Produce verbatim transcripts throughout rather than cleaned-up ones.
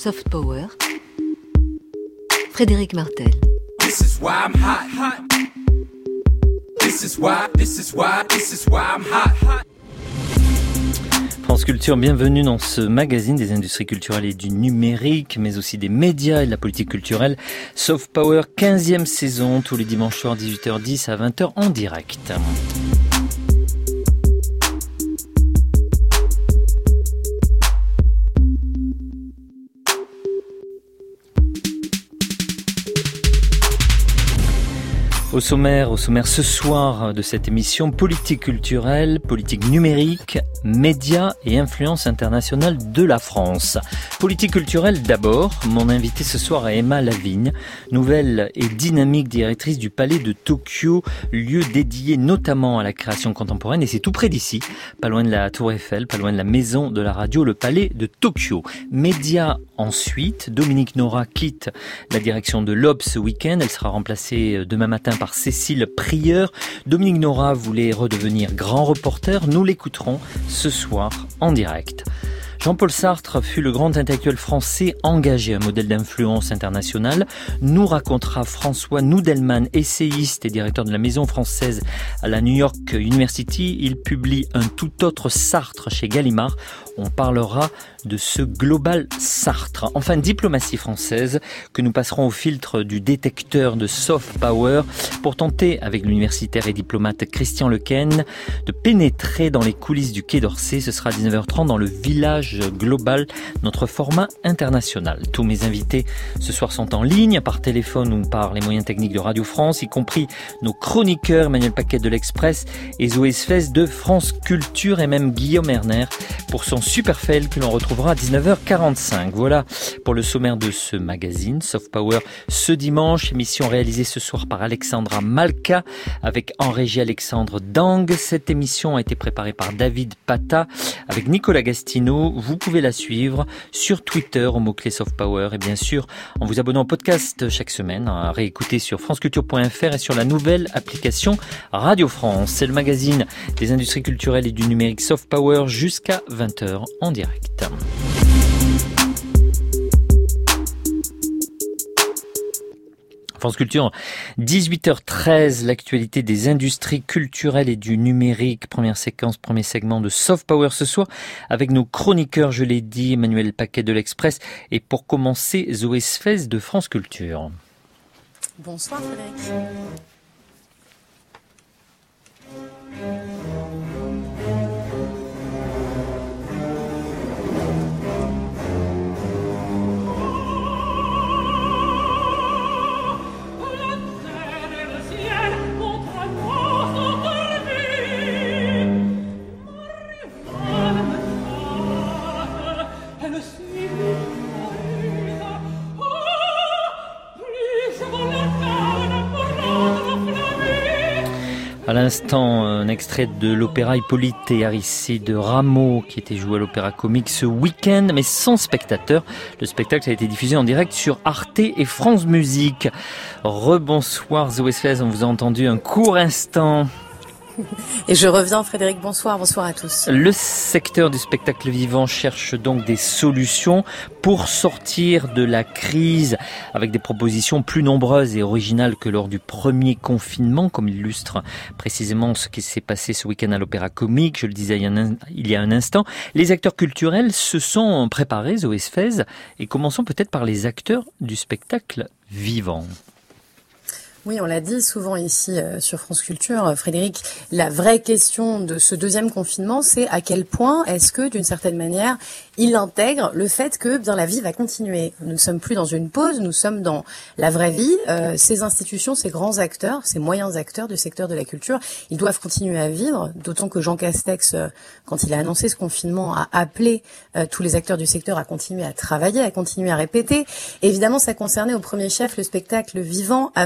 Soft Power, Frédéric Martel. This is why I'm hot, hot. This is why, this is why, this is why I'm hot, hot. France Culture, bienvenue dans ce magazine des industries culturelles et du numérique, mais aussi des médias et de la politique culturelle. Soft Power, quinzième saison, tous les dimanches soirs, dix-huit heures dix à vingt heures en direct. Au sommaire, au sommaire ce soir de cette émission, politique culturelle, politique numérique, médias et influence internationale de la France. Politique culturelle d'abord, mon invité ce soir est Emma Lavigne, nouvelle et dynamique directrice du Palais de Tokyo, lieu dédié notamment à la création contemporaine, et c'est tout près d'ici, pas loin de la Tour Eiffel, pas loin de la maison de la radio, le Palais de Tokyo. Médias ensuite, Dominique Nora quitte la direction de l'O B ce week-end, elle sera remplacée demain matin par Cécile Prieur. Dominique Nora voulait redevenir grand reporter. Nous l'écouterons ce soir en direct. Jean-Paul Sartre fut le grand intellectuel français engagé, un modèle d'influence internationale. Nous racontera François Noudelman, essayiste et directeur de la Maison française à la New York University. Il publie un tout autre Sartre chez Gallimard. On parlera de ce global Sartre. Enfin, diplomatie française que nous passerons au filtre du détecteur de soft power pour tenter, avec l'universitaire et diplomate Christian Lequesne, de pénétrer dans les coulisses du Quai d'Orsay. Ce sera à dix-neuf heures trente dans le village global, notre format international. Tous mes invités ce soir sont en ligne, par téléphone ou par les moyens techniques de Radio France, y compris nos chroniqueurs Emmanuel Paquet de l'Express et Zoé Sfez de France Culture, et même Guillaume Erner pour son super fail que l'on retrouvera à dix-neuf heures quarante-cinq. Voilà pour le sommaire de ce magazine Soft Power ce dimanche, émission réalisée ce soir par Alexandra Malka avec en régie Alexandre Dang. Cette émission a été préparée par David Pata avec Nicolas Gastino. Vous pouvez la suivre sur Twitter au mot-clé Soft Power et bien sûr en vous abonnant au podcast chaque semaine, à réécouter sur franceculture point f r et sur la nouvelle application Radio France. C'est le magazine des industries culturelles et du numérique Soft Power jusqu'à vingt heures en direct. France Culture, dix-huit heures treize, l'actualité des industries culturelles et du numérique. Première séquence, premier segment de Soft Power ce soir avec nos chroniqueurs, je l'ai dit, Emmanuel Paquet de l'Express et pour commencer, Zoé Sfez de France Culture. Bonsoir Frédéric. À l'instant, un extrait de l'opéra Hippolyte et Aristide de Rameau qui était joué à l'Opéra Comique ce week-end, mais sans spectateurs. Le spectacle a été diffusé en direct sur Arte et France Musique. Rebonsoir Zoé Sfez, on vous a entendu un court instant. Et je reviens Frédéric, bonsoir, bonsoir à tous. Le secteur du spectacle vivant cherche donc des solutions pour sortir de la crise avec des propositions plus nombreuses et originales que lors du premier confinement, comme illustre précisément ce qui s'est passé ce week-end à l'Opéra Comique, je le disais il y a un instant. Les acteurs culturels se sont préparés, Zoé Sfez, et commençons peut-être par les acteurs du spectacle vivant. Oui, on l'a dit souvent ici euh, sur France Culture, euh, Frédéric, la vraie question de ce deuxième confinement, c'est à quel point est-ce que, d'une certaine manière, il intègre le fait que bien la vie va continuer. Nous ne sommes plus dans une pause, nous sommes dans la vraie vie. Euh, ces institutions, ces grands acteurs, ces moyens acteurs du secteur de la culture, ils doivent continuer à vivre, d'autant que Jean Castex, euh, quand il a annoncé ce confinement, a appelé euh, tous les acteurs du secteur à continuer à travailler, à continuer à répéter. Évidemment, ça concernait au premier chef le spectacle vivant avec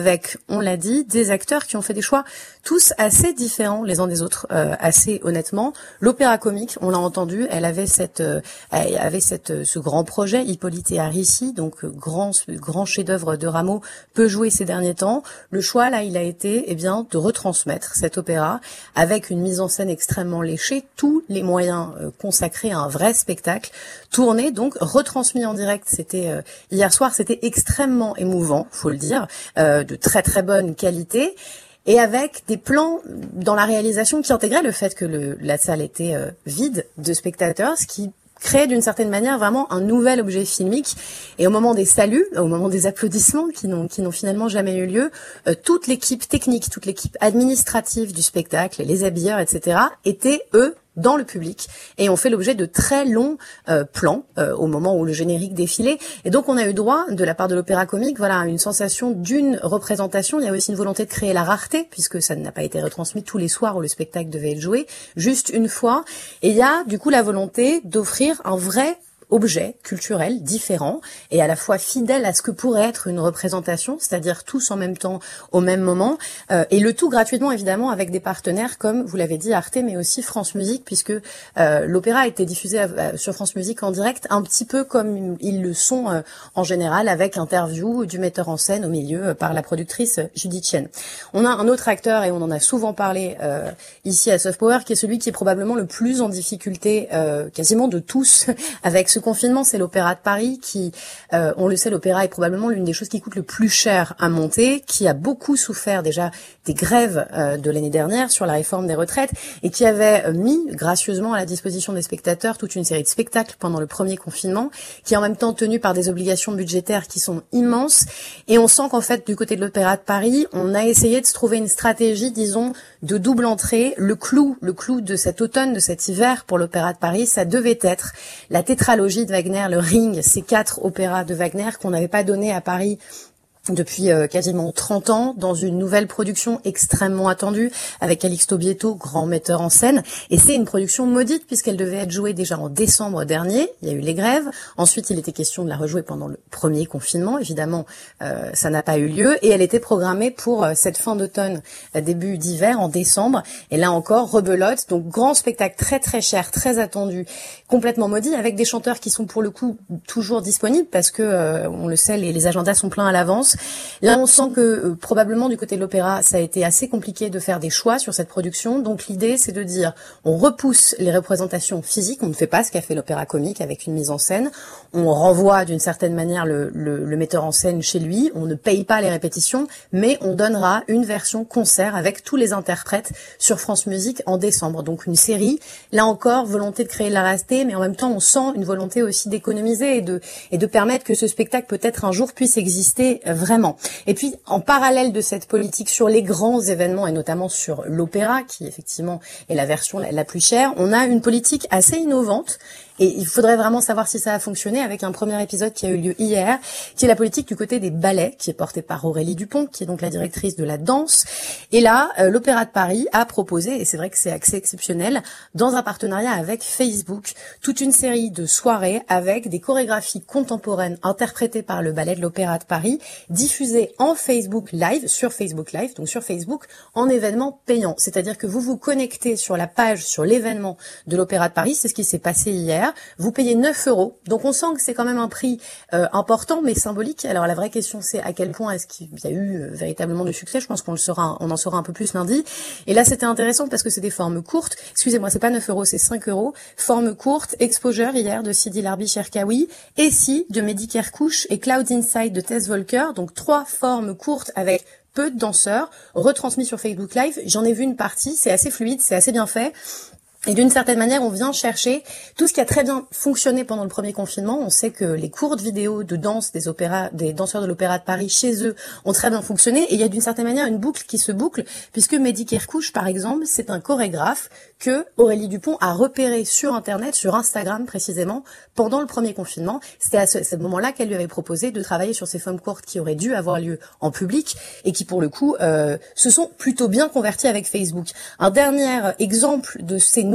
on l'a dit, des acteurs qui ont fait des choix tous assez différents les uns des autres, euh, assez honnêtement. L'opéra comique, on l'a entendu, elle avait cette, euh, elle avait cette, ce grand projet, Hippolyte et Aricie, donc grand, grand chef-d'œuvre de Rameau, peu joué ces derniers temps. Le choix là, il a été, eh bien, de retransmettre cet opéra avec une mise en scène extrêmement léchée, tous les moyens euh, consacrés à un vrai spectacle, tourné donc retransmis en direct. C'était euh, hier soir, c'était extrêmement émouvant, faut le dire, euh, de très très bonne qualité. Et avec des plans dans la réalisation qui intégraient le fait que le, la salle était euh, vide de spectateurs, ce qui créait d'une certaine manière vraiment un nouvel objet filmique. Et au moment des saluts, au moment des applaudissements qui n'ont qui n'ont finalement jamais eu lieu, euh, toute l'équipe technique, toute l'équipe administrative du spectacle, les habilleurs, et cetera, étaient eux dans le public et ont fait l'objet de très longs euh, plans euh, au moment où le générique défilait. Et donc on a eu droit, de la part de l'opéra comique, voilà, à une sensation d'une représentation. Il y a aussi une volonté de créer la rareté, puisque ça n'a pas été retransmis tous les soirs où le spectacle devait être joué, juste une fois. Et il y a du coup la volonté d'offrir un vrai objet culturel différent et à la fois fidèle à ce que pourrait être une représentation, c'est-à-dire tous en même temps, au même moment, euh, et le tout gratuitement évidemment avec des partenaires comme, vous l'avez dit, Arte, mais aussi France Musique, puisque euh, l'opéra a été diffusé à, à, sur France Musique en direct, un petit peu comme ils le sont euh, en général, avec interview du metteur en scène au milieu euh, par la productrice Judith Chen. On a un autre acteur, et on en a souvent parlé euh, ici à Soft Power, qui est celui qui est probablement le plus en difficulté euh, quasiment de tous avec ce confinement, c'est l'Opéra de Paris qui, euh, on le sait, l'opéra est probablement l'une des choses qui coûte le plus cher à monter, qui a beaucoup souffert déjà des grèves euh, de l'année dernière sur la réforme des retraites et qui avait euh, mis gracieusement à la disposition des spectateurs toute une série de spectacles pendant le premier confinement, qui est en même temps tenu par des obligations budgétaires qui sont immenses. Et on sent qu'en fait, du côté de l'Opéra de Paris, on a essayé de se trouver une stratégie, disons, de double entrée. Le clou, le clou de cet automne, de cet hiver pour l'Opéra de Paris, ça devait être la tétralogie de Wagner, le Ring, ces quatre opéras de Wagner qu'on n'avait pas donné à Paris depuis euh, quasiment trente ans, dans une nouvelle production extrêmement attendue, avec Calixto Bieto, grand metteur en scène. Et c'est une production maudite, puisqu'elle devait être jouée déjà en décembre dernier. Il y a eu les grèves. Ensuite, il était question de la rejouer pendant le premier confinement. Évidemment, euh, ça n'a pas eu lieu. Et elle était programmée pour euh, cette fin d'automne, euh, début d'hiver, en décembre. Et là encore, rebelote. Donc, grand spectacle très très cher, très attendu, complètement maudit, avec des chanteurs qui sont pour le coup toujours disponibles, parce que, euh, on le sait, les, les agendas sont pleins à l'avance. Là, on sent que euh, probablement du côté de l'opéra, ça a été assez compliqué de faire des choix sur cette production. Donc l'idée, c'est de dire, on repousse les représentations physiques, on ne fait pas ce qu'a fait l'opéra comique avec une mise en scène. On renvoie d'une certaine manière le, le, le metteur en scène chez lui. On ne paye pas les répétitions, mais on donnera une version concert avec tous les interprètes sur France Musique en décembre. Donc une série. Là encore, volonté de créer de la rareté, mais en même temps, on sent une volonté aussi d'économiser et de et de permettre que ce spectacle peut-être un jour puisse exister vraiment. Vraiment. Et puis, en parallèle de cette politique sur les grands événements, et notamment sur l'opéra, qui effectivement est la version la, la plus chère, on a une politique assez innovante. Et il faudrait vraiment savoir si ça a fonctionné, avec un premier épisode qui a eu lieu hier, qui est la politique du côté des ballets, qui est portée par Aurélie Dupont, qui est donc la directrice de la danse. Et là, euh, l'Opéra de Paris a proposé, et c'est vrai que c'est assez exceptionnel, dans un partenariat avec Facebook, toute une série de soirées avec des chorégraphies contemporaines interprétées par le ballet de l'Opéra de Paris, diffusées en Facebook Live, sur Facebook Live, donc sur Facebook, en événement payant. C'est-à-dire que vous vous connectez sur la page, sur l'événement de l'Opéra de Paris, c'est ce qui s'est passé hier. Vous payez neuf euros. Donc on sent que c'est quand même un prix euh, important mais symbolique. Alors la vraie question, c'est à quel point est-ce qu'il y a eu euh, véritablement de succès. Je pense qu'on le saura, on en saura un peu plus lundi. Et là c'était intéressant parce que c'est des formes courtes. Excusez-moi, c'est pas neuf euros, c'est cinq euros. Formes courtes, Exposure hier de Sidi Larbi Cherkaoui, et si de Mehdi Kerkouch et Clouds Inside de Tess Volker. Donc trois formes courtes avec peu de danseurs, retransmis sur Facebook Live. J'en ai vu une partie, c'est assez fluide, c'est assez bien fait. Et d'une certaine manière, on vient chercher tout ce qui a très bien fonctionné pendant le premier confinement. On sait que les courtes vidéos de danse des opéras, des danseurs de l'Opéra de Paris chez eux ont très bien fonctionné. Et il y a d'une certaine manière une boucle qui se boucle, puisque Mehdi Kerkouch, par exemple, c'est un chorégraphe que Aurélie Dupont a repéré sur Internet, sur Instagram précisément, pendant le premier confinement. C'était à ce, ce moment-là qu'elle lui avait proposé de travailler sur ces formes courtes qui auraient dû avoir lieu en public et qui, pour le coup, euh, se sont plutôt bien converties avec Facebook. Un dernier exemple de ces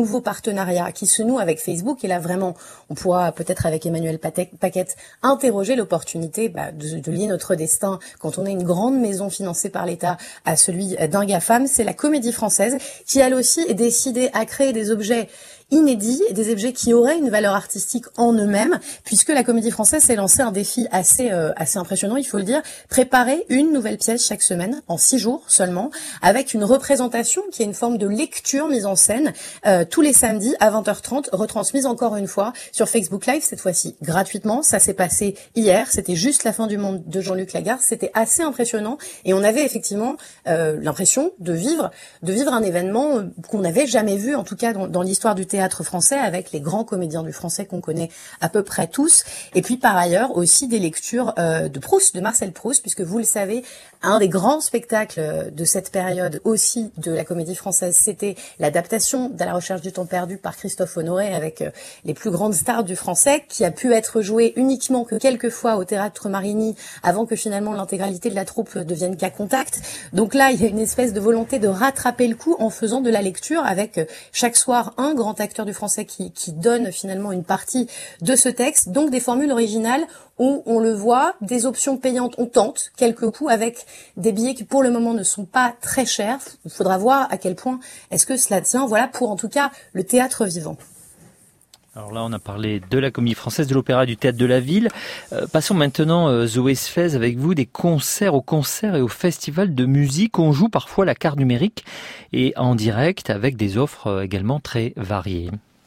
nouveau partenariat qui se noue avec Facebook. Et là, vraiment, on pourra peut-être avec Emmanuel Paquette interroger l'opportunité bah, de, de lier notre destin quand on est une grande maison financée par l'État à celui d'un GAFAM. C'est la Comédie Française qui, elle aussi, est décidée à créer des objets inédits et des objets qui auraient une valeur artistique en eux-mêmes, puisque la Comédie Française s'est lancée un défi assez euh, assez impressionnant, il faut le dire, préparer une nouvelle pièce chaque semaine, en six jours seulement, avec une représentation qui est une forme de lecture mise en scène euh, tous les samedis à vingt heures trente, retransmise encore une fois sur Facebook Live, cette fois-ci gratuitement. Ça s'est passé hier, c'était juste la fin du monde de Jean-Luc Lagarde, c'était assez impressionnant et on avait effectivement euh, l'impression de vivre de vivre un événement qu'on n'avait jamais vu, en tout cas dans, dans l'histoire du théâtre français, avec les grands comédiens du français qu'on connaît à peu près tous, et puis par ailleurs aussi des lectures euh, de Proust, de Marcel Proust, puisque vous le savez, un des grands spectacles de cette période aussi de la Comédie Française, c'était l'adaptation d'À la recherche du temps perdu par Christophe Honoré, avec euh, les plus grandes stars du français, qui a pu être joué uniquement que quelques fois au Théâtre Marigny, avant que finalement l'intégralité de la troupe devienne cas contact. Donc là, il y a une espèce de volonté de rattraper le coup en faisant de la lecture, avec euh, chaque soir un grand acteur du français qui, qui donne finalement une partie de ce texte, donc des formules originales où on le voit, des options payantes, on tente quelques coups avec des billets qui pour le moment ne sont pas très chers. Il faudra voir à quel point est-ce que cela tient, voilà pour en tout cas le théâtre vivant. Alors là, on a parlé de la Comédie Française, de l'Opéra, du Théâtre de la Ville. Euh, passons maintenant, euh, Zoé Sfez, avec vous, des concerts, au concert et au festival de musique. On joue parfois la carte numérique et en direct avec des offres euh, également très variées.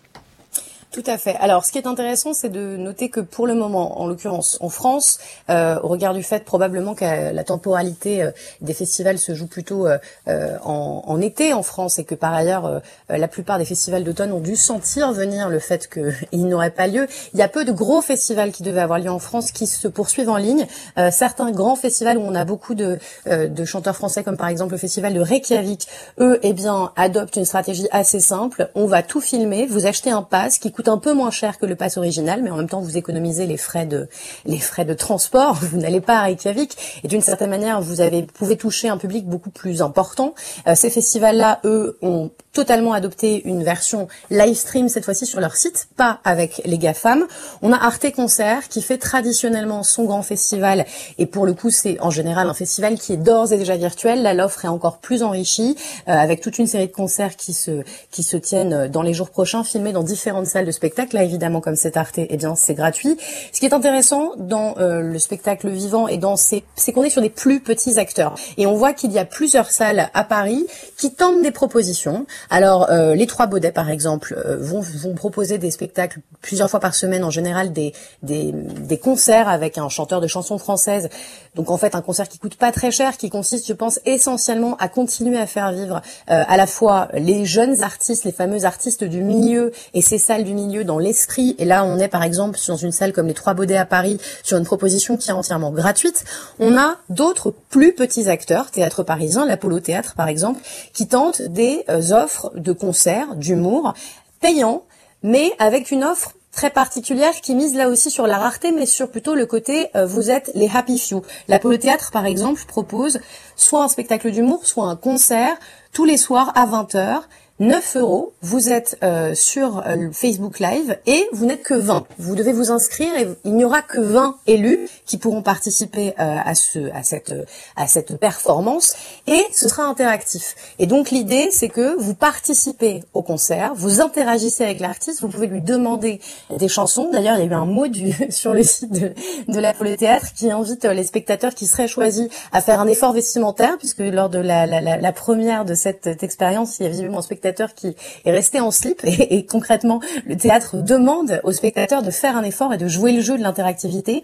Tout à fait. Alors, ce qui est intéressant, c'est de noter que pour le moment, en l'occurrence en France, euh, au regard du fait probablement que la temporalité euh, des festivals se joue plutôt euh, en, en été en France, et que par ailleurs, euh, la plupart des festivals d'automne ont dû sentir venir le fait qu'ils n'auraient pas lieu. Il y a peu de gros festivals qui devaient avoir lieu en France qui se poursuivent en ligne. Euh, certains grands festivals où on a beaucoup de, euh, de chanteurs français, comme par exemple le festival de Reykjavik, eux, eh bien, adoptent une stratégie assez simple. On va tout filmer, vous achetez un pass qui coûte un peu moins cher que le pass original, mais en même temps vous économisez les frais de les frais de transport. Vous n'allez pas à Reykjavik et d'une certaine manière vous avez vous pouvez toucher un public beaucoup plus important. Euh, ces festivals-là, eux, ont totalement adopté une version live stream cette fois-ci sur leur site, pas avec les GAFAM. On a Arte Concert qui fait traditionnellement son grand festival, et pour le coup c'est en général un festival qui est d'ores et déjà virtuel. Là, l'offre est encore plus enrichie euh, avec toute une série de concerts qui se qui se tiennent dans les jours prochains, filmés dans différentes salles de spectacle. Là, évidemment, comme c'est Arte, eh bien, c'est gratuit. Ce qui est intéressant dans euh, le spectacle vivant et dans ces, c'est qu'on est sur des plus petits acteurs. Et on voit qu'il y a plusieurs salles à Paris qui tentent des propositions. Alors, euh, les Trois Baudets, par exemple, euh, vont, vont proposer des spectacles plusieurs fois par semaine, en général des, des, des concerts avec un chanteur de chansons françaises. Donc, en fait, un concert qui coûte pas très cher, qui consiste, je pense, essentiellement à continuer à faire vivre euh, à la fois les jeunes artistes, les fameux artistes du milieu et ces salles du milieu dans l'esprit. Et là, on est par exemple dans une salle comme les Trois Baudets à Paris, sur une proposition qui est entièrement gratuite. On a d'autres plus petits acteurs, théâtre parisien, l'Apollo Théâtre par exemple, qui tentent des euh, offres de concerts, d'humour, payants, mais avec une offre très particulière qui mise là aussi sur la rareté, mais sur plutôt le côté euh, vous êtes les happy few. L'Apollo Théâtre, par exemple, propose soit un spectacle d'humour, soit un concert tous les soirs à vingt heures. neuf euros, vous êtes euh, sur euh, Facebook Live et vous n'êtes que vingt. Vous devez vous inscrire et il n'y aura que vingt élus qui pourront participer euh, à ce à cette à cette performance, et ce sera interactif. Et donc l'idée, c'est que vous participez au concert, vous interagissez avec l'artiste, vous pouvez lui demander des chansons. D'ailleurs, il y a eu un mot du sur le site de, de l'Apollo Théâtre qui invite les spectateurs qui seraient choisis à faire un effort vestimentaire, puisque lors de la la, la, la première de cette expérience, il y a visiblement un spectateur qui est resté en slip et, et concrètement le théâtre demande aux spectateurs de faire un effort et de jouer le jeu de l'interactivité.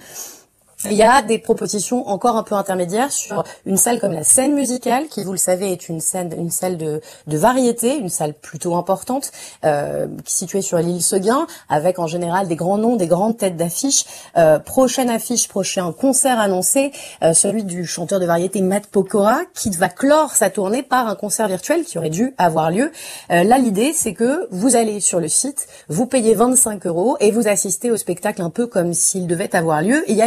Il y a des propositions encore un peu intermédiaires sur une salle comme la Scène Musicale, qui, vous le savez, est une scène, une salle de, de variété, une salle plutôt importante, euh, située sur l'île Seguin, avec en général des grands noms, des grandes têtes d'affiche. Euh, prochaine affiche, prochain concert annoncé, euh, celui du chanteur de variété Matt Pokora, qui va clore sa tournée par un concert virtuel qui aurait dû avoir lieu. Euh, là, l'idée, c'est que vous allez sur le site, vous payez vingt-cinq euros et vous assistez au spectacle un peu comme s'il devait avoir lieu. Et il y a une promesse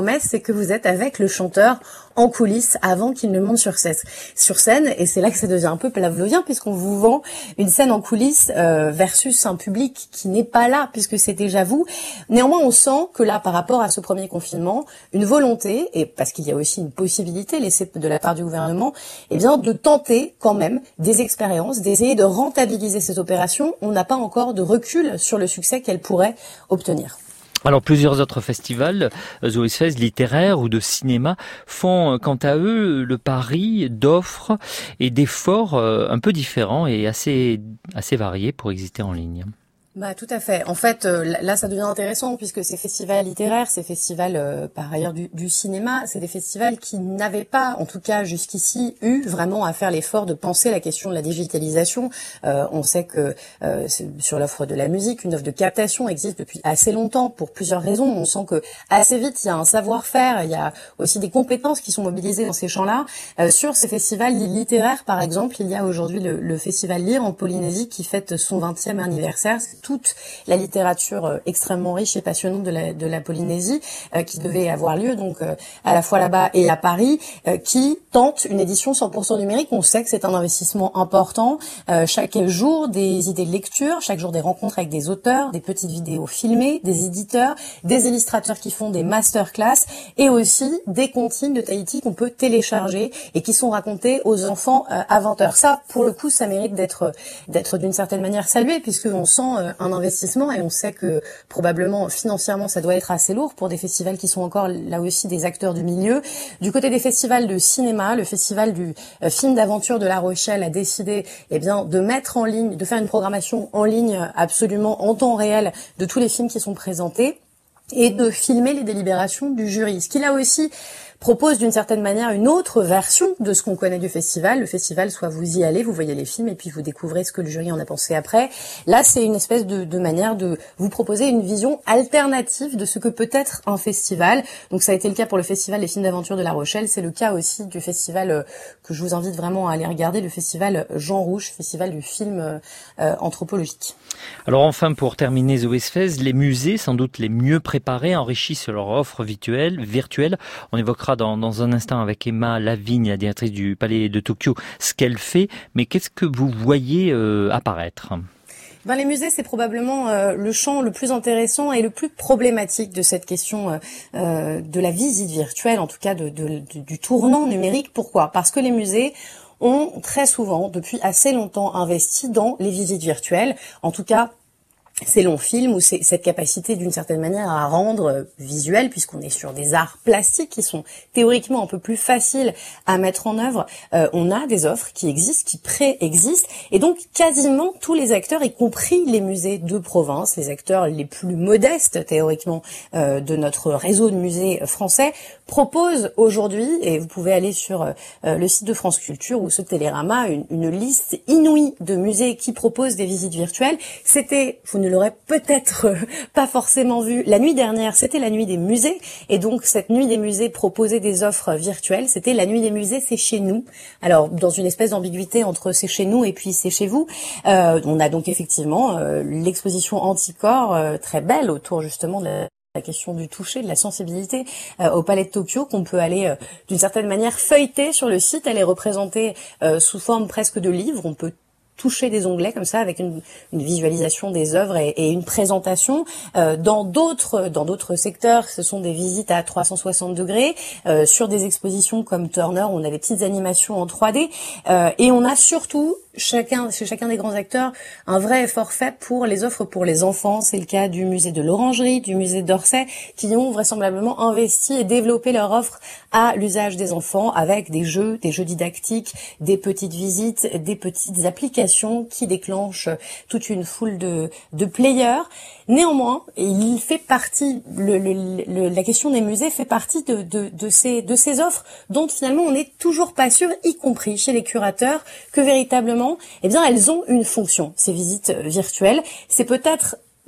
promesse, c'est que vous êtes avec le chanteur en coulisses avant qu'il ne monte sur scène. Sur scène, et c'est là que ça devient un peu pavlovien, puisqu'on vous vend une scène en coulisses euh, versus un public qui n'est pas là, puisque c'est déjà vous. Néanmoins, on sent que là, par rapport à ce premier confinement, une volonté, et parce qu'il y a aussi une possibilité laissée de la part du gouvernement, eh bien, de tenter quand même des expériences, d'essayer de rentabiliser cette opération. On n'a pas encore de recul sur le succès qu'elle pourrait obtenir. Alors plusieurs autres festivals, Zoëfest littéraires ou de cinéma, font quant à eux le pari d'offres et d'efforts un peu différents et assez assez variés pour exister en ligne. Bah tout à fait. En fait, euh, là, ça devient intéressant puisque ces festivals littéraires, ces festivals euh, par ailleurs du, du cinéma, c'est des festivals qui n'avaient pas, en tout cas jusqu'ici, eu vraiment à faire l'effort de penser la question de la digitalisation. Euh, on sait que euh, sur l'offre de la musique, une offre de captation existe depuis assez longtemps pour plusieurs raisons. On sent que assez vite, il y a un savoir-faire, il y a aussi des compétences qui sont mobilisées dans ces champs-là. Euh, sur ces festivals littéraires, par exemple, il y a aujourd'hui le, le festival Lire en Polynésie qui fête son vingtième anniversaire. C'est toute la littérature euh, extrêmement riche et passionnante de la, de la Polynésie euh, qui devait avoir lieu donc euh, à la fois là-bas et à Paris, euh, qui tente une édition cent pour cent numérique. On sait que c'est un investissement important. Euh, chaque jour, des idées de lecture, chaque jour des rencontres avec des auteurs, des petites vidéos filmées, des éditeurs, des illustrateurs qui font des masterclass et aussi des comptines de Tahiti qu'on peut télécharger et qui sont racontés aux enfants euh, à vingt heures. Ça, pour le coup, ça mérite d'être d'être d'une certaine manière salué puisqu'on sent euh, un investissement et on sait que probablement financièrement ça doit être assez lourd pour des festivals qui sont encore là aussi des acteurs du milieu. Du côté des festivals de cinéma, le festival du euh, film d'aventure de La Rochelle a décidé eh bien de mettre en ligne, de faire une programmation en ligne absolument en temps réel de tous les films qui sont présentés et de filmer les délibérations du jury. Ce qui là aussi propose d'une certaine manière une autre version de ce qu'on connaît du festival. Le festival, soit vous y allez, vous voyez les films et puis vous découvrez ce que le jury en a pensé après. Là, c'est une espèce de, de manière de vous proposer une vision alternative de ce que peut être un festival. Donc ça a été le cas pour le festival des films d'aventure de La Rochelle. C'est le cas aussi du festival euh, que je vous invite vraiment à aller regarder, le festival Jean Rouge, festival du film euh, euh, anthropologique. Alors enfin, pour terminer Zoëfest, les musées, sans doute les mieux préparés, enrichissent leur offre virtuelle. virtuelle. On évoquera Dans, dans un instant avec Emma Lavigne, la directrice du Palais de Tokyo, ce qu'elle fait. Mais qu'est-ce que vous voyez euh, apparaître ? Ben, les musées, c'est probablement euh, le champ le plus intéressant et le plus problématique de cette question euh, euh, de la visite virtuelle, en tout cas de, de, de, du tournant numérique. Pourquoi ? Parce que les musées ont très souvent, depuis assez longtemps, investi dans les visites virtuelles, en tout cas ces longs films ou c'est cette capacité d'une certaine manière à rendre euh, visuel, puisqu'on est sur des arts plastiques qui sont théoriquement un peu plus faciles à mettre en œuvre. Euh, on a des offres qui existent, qui préexistent, et donc quasiment tous les acteurs, y compris les musées de province, les acteurs les plus modestes théoriquement euh, de notre réseau de musées français, proposent aujourd'hui, et vous pouvez aller sur euh, le site de France Culture ou ce Télérama, une, une liste inouïe de musées qui proposent des visites virtuelles. C'était, vous ne l'aurez peut-être euh, pas forcément vu, la nuit dernière, c'était la nuit des musées, et donc cette nuit des musées proposait des offres virtuelles. C'était la nuit des musées, c'est chez nous. Alors, dans une espèce d'ambiguïté entre c'est chez nous et puis c'est chez vous. Euh, on a donc effectivement euh, l'exposition Anticorps, euh, très belle, autour justement de la la question du toucher, de la sensibilité euh, au Palais de Tokyo, qu'on peut aller euh, d'une certaine manière feuilleter sur le site. Elle est représentée euh, sous forme presque de livre. On peut toucher des onglets comme ça avec une, une visualisation des œuvres et, et une présentation. Euh, dans d'autres dans d'autres secteurs, ce sont des visites à trois cent soixante degrés. Euh, sur des expositions comme Turner, on a des petites animations en trois D euh, et on a surtout chacun chez chacun des grands acteurs un vrai effort fait pour les offres pour les enfants. C'est le cas du musée de l'Orangerie, du musée d'Orsay, qui ont vraisemblablement investi et développé leur offre à l'usage des enfants avec des jeux, des jeux didactiques, des petites visites, des petites applications qui déclenchent toute une foule de, de players. Néanmoins, il fait partie, le, le, le, la question des musées fait partie de, de, de, ces, de ces offres dont finalement on n'est toujours pas sûr, y compris chez les curateurs, que véritablement, eh bien, elles ont une fonction, ces visites virtuelles. C'est peut-être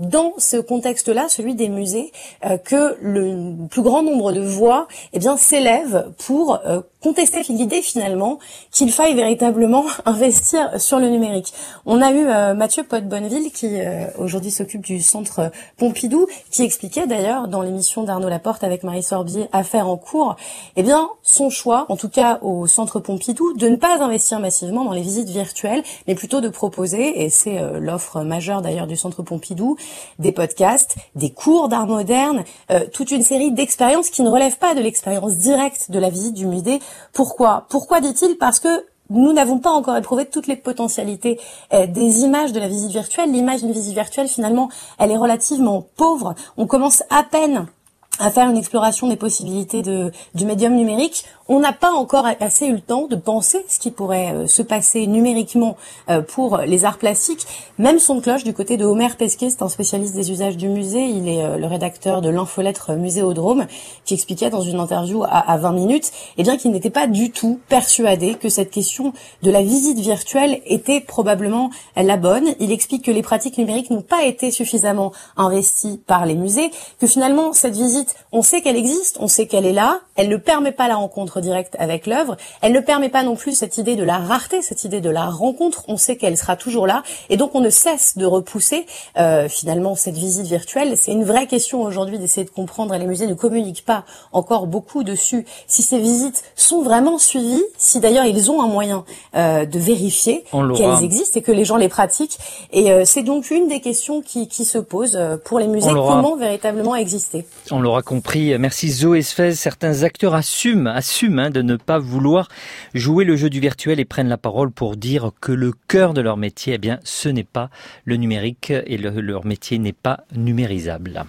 dans ce contexte-là, celui des musées, euh, que le plus grand nombre de voix, eh bien, s'élèvent pour euh, contester l'idée finalement qu'il faille véritablement investir sur le numérique. On a eu euh, Mathieu Pot-Bonneville qui euh, aujourd'hui s'occupe du centre Pompidou, qui expliquait d'ailleurs dans l'émission d'Arnaud Laporte avec Marie Sorbier, Affaires en cours, eh bien son choix, en tout cas au centre Pompidou, de ne pas investir massivement dans les visites virtuelles, mais plutôt de proposer, et c'est euh, l'offre majeure d'ailleurs du centre Pompidou, des podcasts, des cours d'art moderne, euh, toute une série d'expériences qui ne relèvent pas de l'expérience directe de la visite du musée. Pourquoi ? Pourquoi dit-il ? Parce que nous n'avons pas encore éprouvé toutes les potentialités euh, des images de la visite virtuelle. L'image d'une visite virtuelle, finalement, elle est relativement pauvre. On commence à peine à faire une exploration des possibilités de, du médium numérique. On n'a pas encore assez eu le temps de penser ce qui pourrait euh, se passer numériquement euh, pour les arts plastiques. Même son de cloche du côté de Omer Pesquet, c'est un spécialiste des usages du musée. Il est euh, le rédacteur de l'infolettre Muséodrome, qui expliquait dans une interview à, à vingt minutes, eh bien qu'il n'était pas du tout persuadé que cette question de la visite virtuelle était probablement la bonne. Il explique que les pratiques numériques n'ont pas été suffisamment investies par les musées, que finalement cette visite, on sait qu'elle existe, on sait qu'elle est là, elle ne permet pas la rencontre directe avec l'œuvre, elle ne permet pas non plus cette idée de la rareté, cette idée de la rencontre, on sait qu'elle sera toujours là, et donc on ne cesse de repousser euh, finalement cette visite virtuelle. C'est une vraie question aujourd'hui d'essayer de comprendre, et les musées ne communiquent pas encore beaucoup dessus, si ces visites sont vraiment suivies, si d'ailleurs ils ont un moyen euh, de vérifier qu'elles existent et que les gens les pratiquent, et euh, c'est donc une des questions qui, qui se posent pour les musées, comment véritablement exister. On l'aura compris. Merci Zoé Sfez. Certains acteurs assument, assument hein, de ne pas vouloir jouer le jeu du virtuel et prennent la parole pour dire que le cœur de leur métier, eh bien, ce n'est pas le numérique et le, leur métier n'est pas numérisable.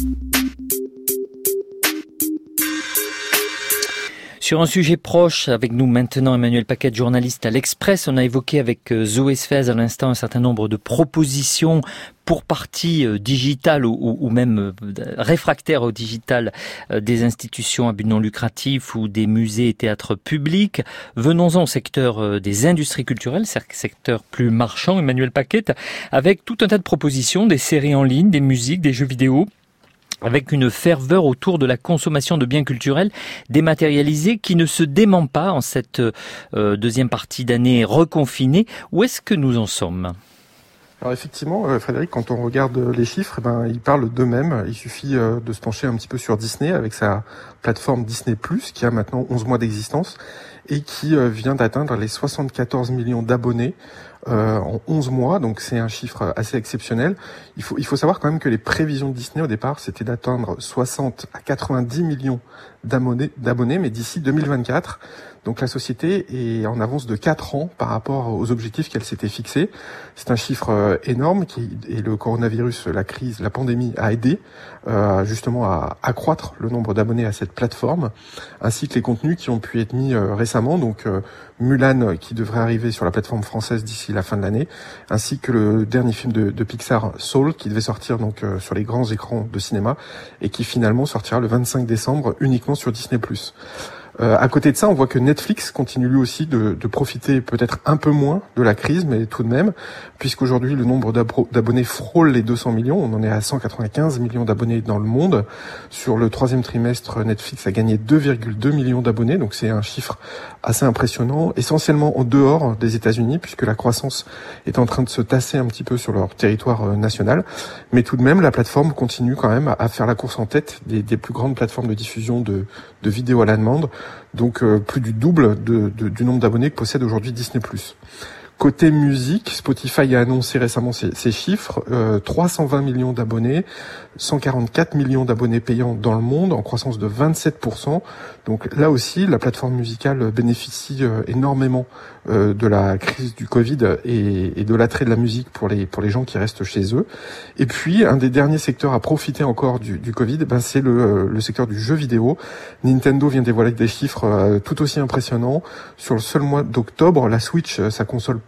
Sur un sujet proche, avec nous maintenant Emmanuel Paquette, journaliste à l'Express, on a évoqué avec Zoé Sfez à l'instant un certain nombre de propositions pour partie euh, digitale ou, ou, ou même euh, réfractaires au digital euh, des institutions à but non lucratif ou des musées et théâtres publics. Venons-en au secteur euh, des industries culturelles, secteur plus marchand, Emmanuel Paquette, avec tout un tas de propositions, des séries en ligne, des musiques, des jeux vidéo, avec une ferveur autour de la consommation de biens culturels dématérialisés qui ne se dément pas en cette euh, deuxième partie d'année reconfinée. Où est-ce que nous en sommes ? Alors effectivement, euh, Frédéric, quand on regarde les chiffres, eh ben, ils parlent d'eux-mêmes. Il suffit euh, de se pencher un petit peu sur Disney avec sa plateforme Disney plus, qui a maintenant onze mois d'existence et qui euh, vient d'atteindre les soixante-quatorze millions d'abonnés euh, en onze mois. Donc c'est un chiffre assez exceptionnel. Il faut, il faut savoir quand même que les prévisions de Disney au départ, c'était d'atteindre soixante à quatre-vingt-dix millions d'abonnés, d'abonnés, mais d'ici deux mille vingt-quatre. Donc la société est en avance de quatre ans par rapport aux objectifs qu'elle s'était fixés. C'est un chiffre énorme qui, et le coronavirus, la crise, la pandémie a aidé euh, justement à accroître le nombre d'abonnés à cette plateforme, ainsi que les contenus qui ont pu être mis euh, récemment. Donc euh, Mulan qui devrait arriver sur la plateforme française d'ici la fin de l'année, ainsi que le dernier film de, de Pixar, Soul, qui devait sortir donc euh, sur les grands écrans de cinéma et qui finalement sortira le vingt-cinq décembre uniquement sur Disney plus. Euh, à côté de ça, on voit que Netflix continue lui aussi de, de profiter peut-être un peu moins de la crise, mais tout de même, puisqu'aujourd'hui le nombre d'abonnés frôle les deux cents millions. On en est à cent quatre-vingt-quinze millions d'abonnés dans le monde. Sur le troisième trimestre, Netflix a gagné deux virgule deux millions d'abonnés, donc c'est un chiffre assez impressionnant, essentiellement en dehors des États-Unis, puisque la croissance est en train de se tasser un petit peu sur leur territoire national. Mais tout de même, la plateforme continue quand même à faire la course en tête des, des plus grandes plateformes de diffusion de, de vidéos à la demande. Donc euh, plus du double de, de, du nombre d'abonnés que possède aujourd'hui Disney plus. Côté musique, Spotify a annoncé récemment ses, ses chiffres, euh, trois cent vingt millions d'abonnés, cent quarante-quatre millions d'abonnés payants dans le monde, en croissance de vingt-sept pour cent. Donc là aussi, la plateforme musicale bénéficie euh, énormément euh, de la crise du Covid et, et de l'attrait de la musique pour les pour les gens qui restent chez eux. Et puis, un des derniers secteurs à profiter encore du, du Covid, ben c'est le, le secteur du jeu vidéo. Nintendo vient dévoiler des chiffres euh, tout aussi impressionnants. Sur le seul mois d'octobre, la Switch, sa console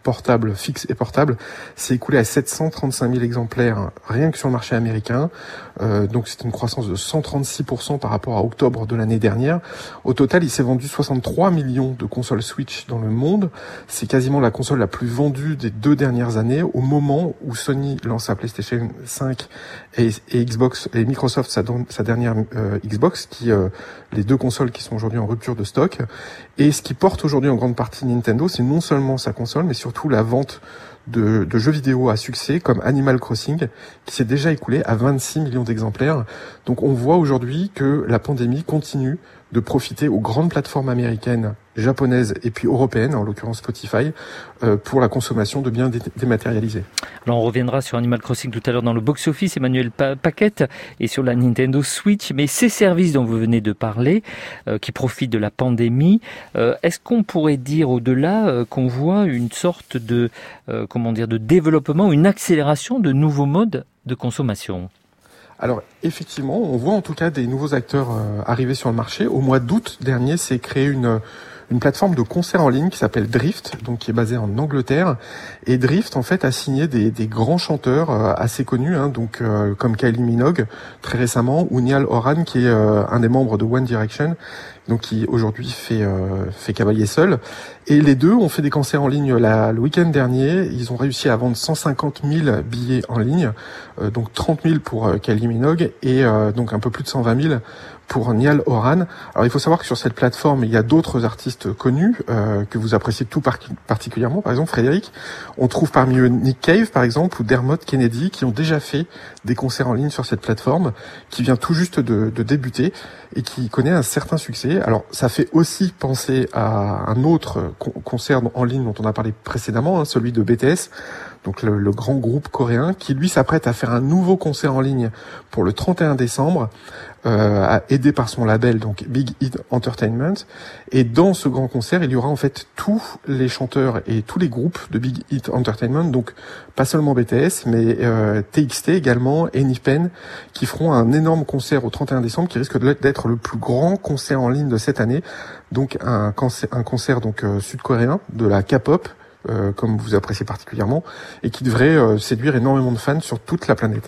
portable, fixe et portable, s'est écoulé à sept cent trente-cinq mille exemplaires rien que sur le marché américain. Euh, donc c'est une croissance de cent trente-six pour cent par rapport à octobre de l'année dernière. Au total, il s'est vendu soixante-trois millions de consoles Switch dans le monde. C'est quasiment la console la plus vendue des deux dernières années, au moment où Sony lance sa PlayStation cinq et, et Xbox et Microsoft sa, sa dernière euh, Xbox, qui euh, les deux consoles qui sont aujourd'hui en rupture de stock. Et ce qui porte aujourd'hui en grande partie Nintendo, c'est non seulement sa console, mais surtout la vente de, de jeux vidéo à succès comme Animal Crossing, qui s'est déjà écoulé à vingt-six millions d'exemplaires. Donc on voit aujourd'hui que la pandémie continue de profiter aux grandes plateformes américaines, japonaises et puis européennes, en l'occurrence Spotify, euh, pour la consommation de biens dé- dématérialisés. Alors on reviendra sur Animal Crossing tout à l'heure dans le box-office, Emmanuel pa- Paquette, et sur la Nintendo Switch, mais ces services dont vous venez de parler, euh, qui profitent de la pandémie, euh, est-ce qu'on pourrait dire au-delà euh, qu'on voit une sorte de, euh, comment dire, de développement, une accélération de nouveaux modes de consommation ? Alors effectivement, on voit en tout cas des nouveaux acteurs euh, arriver sur le marché. Au mois d'août dernier, s'est créé une une plateforme de concert en ligne qui s'appelle Drift, donc qui est basée en Angleterre. Et Drift en fait a signé des, des grands chanteurs euh, assez connus, hein, donc euh, comme Kylie Minogue très récemment, ou Niall Horan qui est euh, un des membres de One Direction, donc qui aujourd'hui fait euh, fait cavalier seul. Et les deux ont fait des concerts en ligne la, le week-end dernier. Ils ont réussi à vendre cent cinquante mille billets en ligne, euh, donc trente mille pour euh, Kylie Minogue et euh, donc un peu plus de cent vingt mille pour Niall Horan. Alors il faut savoir que sur cette plateforme, il y a d'autres artistes connus euh, que vous appréciez tout par- particulièrement. Par exemple, Frédéric, on trouve parmi eux Nick Cave, par exemple, ou Dermot Kennedy, qui ont déjà fait des concerts en ligne sur cette plateforme, qui vient tout juste de, de débuter et qui connaît un certain succès. Alors ça fait aussi penser à un autre con- concert en ligne dont on a parlé précédemment, hein, celui de B T S, donc le, le grand groupe coréen, qui lui s'apprête à faire un nouveau concert en ligne pour le trente et un décembre, euh, aidé par son label donc Big Hit Entertainment. Et dans ce grand concert, il y aura en fait tous les chanteurs et tous les groupes de Big Hit Entertainment, donc pas seulement B T S, mais euh, T X T également, Anypen, qui feront un énorme concert au trente et un décembre, qui risque d'être le plus grand concert en ligne de cette année. Donc un concert, un concert donc euh, sud-coréen de la K-pop, euh, comme vous appréciez particulièrement, et qui devrait euh, séduire énormément de fans sur toute la planète.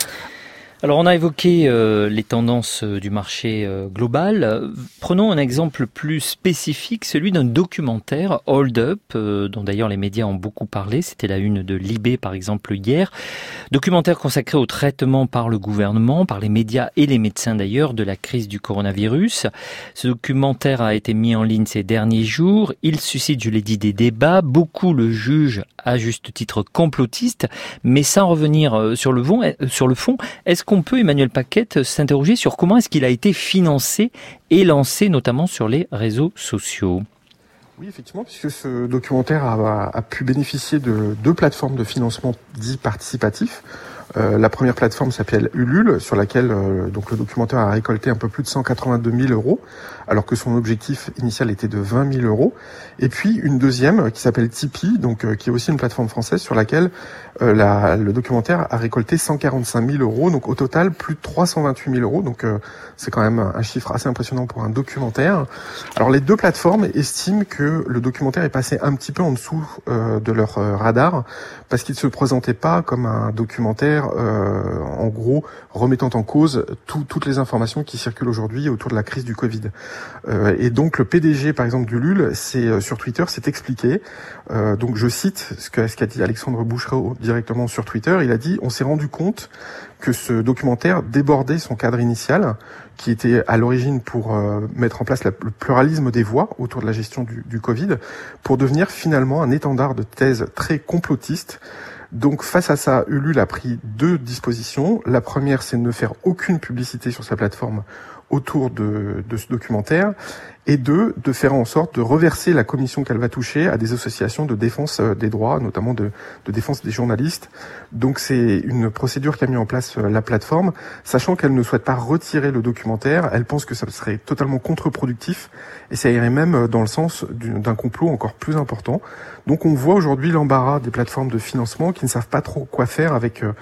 Alors on a évoqué euh, les tendances du marché euh, global. Euh, prenons un exemple plus spécifique, celui d'un documentaire, Hold Up, euh, dont d'ailleurs les médias ont beaucoup parlé. C'était la une de Libé par exemple hier. Documentaire consacré au traitement par le gouvernement, par les médias et les médecins d'ailleurs, de la crise du coronavirus. Ce documentaire a été mis en ligne ces derniers jours. Il suscite, je l'ai dit, des débats. Beaucoup le jugent à juste titre complotiste, mais sans revenir sur le fond, sur le fond, est-ce qu'on peut, Emmanuel Paquette, s'interroger sur comment est-ce qu'il a été financé et lancé, notamment sur les réseaux sociaux ? Oui, effectivement, puisque ce documentaire a, a pu bénéficier de deux plateformes de financement dits participatifs. Euh, la première plateforme s'appelle Ulule, sur laquelle euh, donc le documentaire a récolté un peu plus de cent quatre-vingt-deux mille euros, alors que son objectif initial était de vingt mille euros. Et puis une deuxième qui s'appelle Tipeee, donc euh, qui est aussi une plateforme française sur laquelle euh, la, le documentaire a récolté cent quarante-cinq mille euros, donc au total plus de trois cent vingt-huit mille euros. Donc euh, c'est quand même un chiffre assez impressionnant pour un documentaire. Alors les deux plateformes estiment que le documentaire est passé un petit peu en dessous euh, de leur euh, radar, parce qu'il ne se présentait pas comme un documentaire Euh, en gros remettant en cause tout, toutes les informations qui circulent aujourd'hui autour de la crise du Covid. Euh, et donc le P D G par exemple d'Ulule, c'est euh, sur Twitter, s'est expliqué. Euh, donc je cite ce qu'a ce qu'a dit Alexandre Bouchereau directement sur Twitter. Il a dit: on s'est rendu compte que ce documentaire débordait son cadre initial, qui était à l'origine pour euh, mettre en place la, le pluralisme des voix autour de la gestion du, du Covid, pour devenir finalement un étendard de thèse très complotiste. Donc face à ça, Ulule a pris deux dispositions. La première, c'est de ne faire aucune publicité sur sa plateforme autour de, de ce documentaire, et deux, de faire en sorte de reverser la commission qu'elle va toucher à des associations de défense des droits, notamment de, de défense des journalistes. Donc c'est une procédure qu'a mis en place la plateforme, sachant qu'elle ne souhaite pas retirer le documentaire. Elle pense que ça serait totalement contre-productif, et ça irait même dans le sens d'un complot encore plus important. Donc on voit aujourd'hui l'embarras des plateformes de financement qui ne savent pas trop quoi faire avec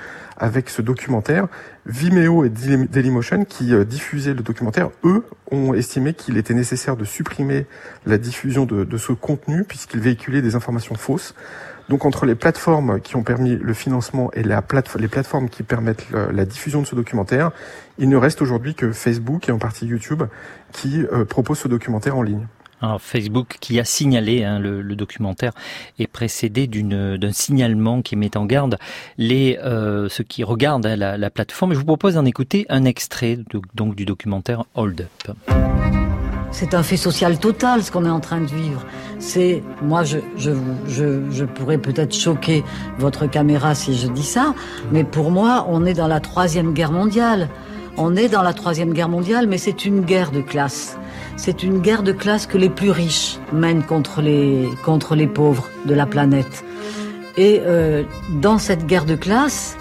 avec ce documentaire. Vimeo et Dailymotion, qui euh, diffusaient le documentaire, eux, ont estimé qu'il était nécessaire de supprimer la diffusion de, de ce contenu puisqu'il véhiculait des informations fausses. Donc entre les plateformes qui ont permis le financement et la plate- les plateformes qui permettent le, la diffusion de ce documentaire, il ne reste aujourd'hui que Facebook et en partie YouTube qui euh, proposent ce documentaire en ligne. Alors Facebook qui a signalé, hein, le, le documentaire est précédé d'une, d'un signalement qui met en garde les euh, ceux qui regardent, hein, la, la plateforme. Et je vous propose d'en écouter un extrait de, donc du documentaire Hold Up. C'est un fait social total, ce qu'on est en train de vivre. C'est, moi, je, je, je, je pourrais peut-être choquer votre caméra si je dis ça, mais pour moi, on est dans la troisième guerre mondiale. On est dans la troisième guerre mondiale, mais c'est une guerre de classe. C'est une guerre de classe que les plus riches mènent contre les, contre les pauvres de la planète. Et euh, dans cette guerre de classe,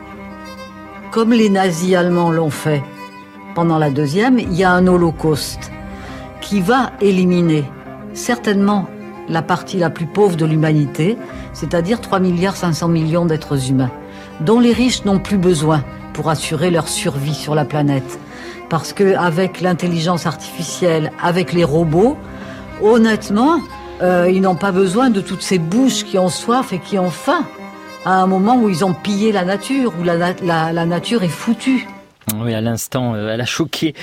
comme les nazis allemands l'ont fait pendant la deuxième, il y a un holocauste qui va éliminer certainement la partie la plus pauvre de l'humanité, c'est-à-dire trois milliards cinq cents millions d'êtres humains, dont les riches n'ont plus besoin pour assurer leur survie sur la planète. Parce qu'avec l'intelligence artificielle, avec les robots, honnêtement, euh, ils n'ont pas besoin de toutes ces bouches qui ont soif et qui ont faim, à un moment où ils ont pillé la nature, où la, la, la nature est foutue. Oui, à l'instant, euh, elle a choqué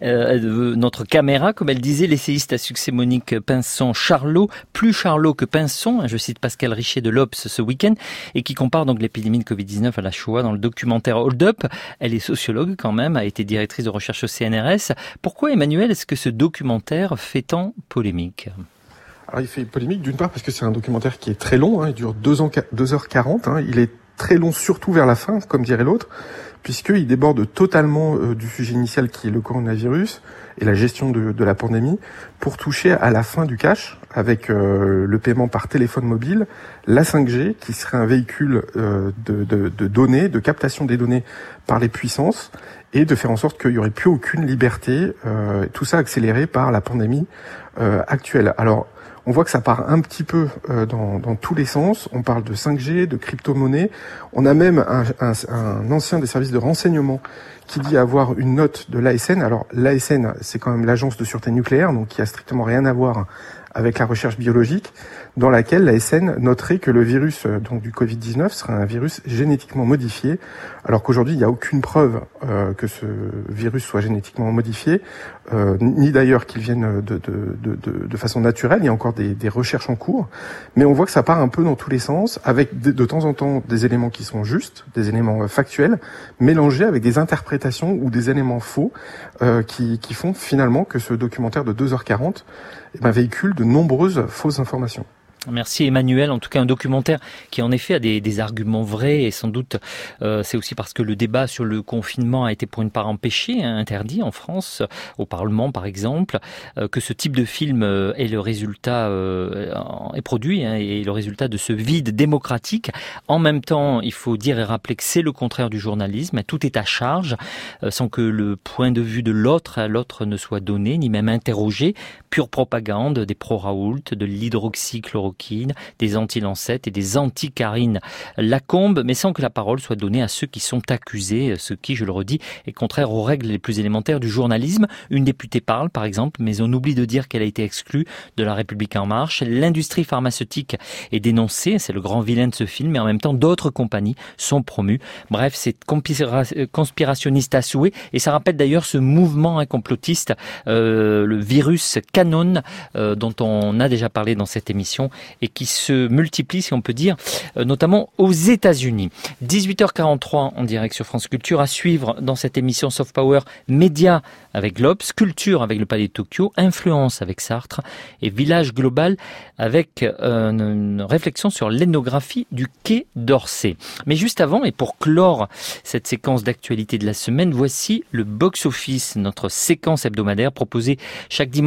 euh, notre caméra, comme elle disait, l'essayiste à succès Monique Pinson-Charlot, plus Charlot que Pinson, hein, je cite Pascal Richer de l'Obs ce week-end, et qui compare donc l'épidémie de covid dix-neuf à la Shoah dans le documentaire Hold Up. Elle est sociologue quand même, a été directrice de recherche au C N R S. Pourquoi, Emmanuel, est-ce que ce documentaire fait tant polémique ? Alors il fait polémique d'une part parce que c'est un documentaire qui est très long, hein, il dure deux heures quarante, hein, il est très long surtout vers la fin, comme dirait l'autre, puisqu'il déborde totalement euh, du sujet initial qui est le coronavirus et la gestion de, de la pandémie, pour toucher à la fin du cash, avec euh, le paiement par téléphone mobile, la cinq G, qui serait un véhicule euh, de, de, de données, de captation des données par les puissances, et de faire en sorte qu'il n'y aurait plus aucune liberté, euh, tout ça accéléré par la pandémie euh, actuelle. Alors, on voit que ça part un petit peu euh, dans, dans tous les sens. On parle de cinq G, de crypto-monnaie. On a même un, un, un ancien des services de renseignement qui dit avoir une note de l'A S N. Alors l'A S N, c'est quand même l'agence de sûreté nucléaire, donc qui a strictement rien à voir avec la recherche biologique, dans laquelle l'A S N noterait que le virus donc du covid dix-neuf serait un virus génétiquement modifié, alors qu'aujourd'hui il n'y a aucune preuve euh, que ce virus soit génétiquement modifié, euh, ni d'ailleurs qu'il vienne de, de, de, de, de façon naturelle. Il y a encore des, des recherches en cours, mais on voit que ça part un peu dans tous les sens, avec de, de temps en temps des éléments qui sont justes, des éléments factuels, mélangés avec des interprétations ou des éléments faux euh, qui, qui font finalement que ce documentaire de deux heures quarante eh ben, véhicule de nombreuses fausses informations. Merci Emmanuel. En tout cas, un documentaire qui en effet a des, des arguments vrais, et sans doute euh, c'est aussi parce que le débat sur le confinement a été pour une part empêché, hein, interdit en France, au Parlement par exemple, euh, que ce type de film euh, est le résultat, euh, est produit, hein, et le résultat de ce vide démocratique. En même temps, il faut dire et rappeler que c'est le contraire du journalisme. Tout est à charge, euh, sans que le point de vue de l'autre, l'autre ne soit donné, ni même interrogé. Pure propagande, des pro-Raoult, de l'hydroxychloroquine, des anti-Lancette et des anti-Karine Lacombe, mais sans que la parole soit donnée à ceux qui sont accusés, ce qui, je le redis, est contraire aux règles les plus élémentaires du journalisme. Une députée parle, par exemple, mais on oublie de dire qu'elle a été exclue de La République En Marche. L'industrie pharmaceutique est dénoncée, c'est le grand vilain de ce film, mais en même temps, d'autres compagnies sont promues. Bref, c'est conspirationniste à souhait, et ça rappelle d'ailleurs ce mouvement hein, complotiste, euh, le virus Canon, euh, dont on a déjà parlé dans cette émission, et qui se multiplie, si on peut dire, euh, notamment aux États-Unis. dix-huit heures quarante-trois en direct sur France Culture, à suivre dans cette émission Soft Power, Média avec l'Obs, Culture avec le Palais de Tokyo, Influence avec Sartre et Village Global avec euh, une réflexion sur l'ethnographie du Quai d'Orsay. Mais juste avant, et pour clore cette séquence d'actualité de la semaine, voici le box-office, notre séquence hebdomadaire proposée chaque dimanche donc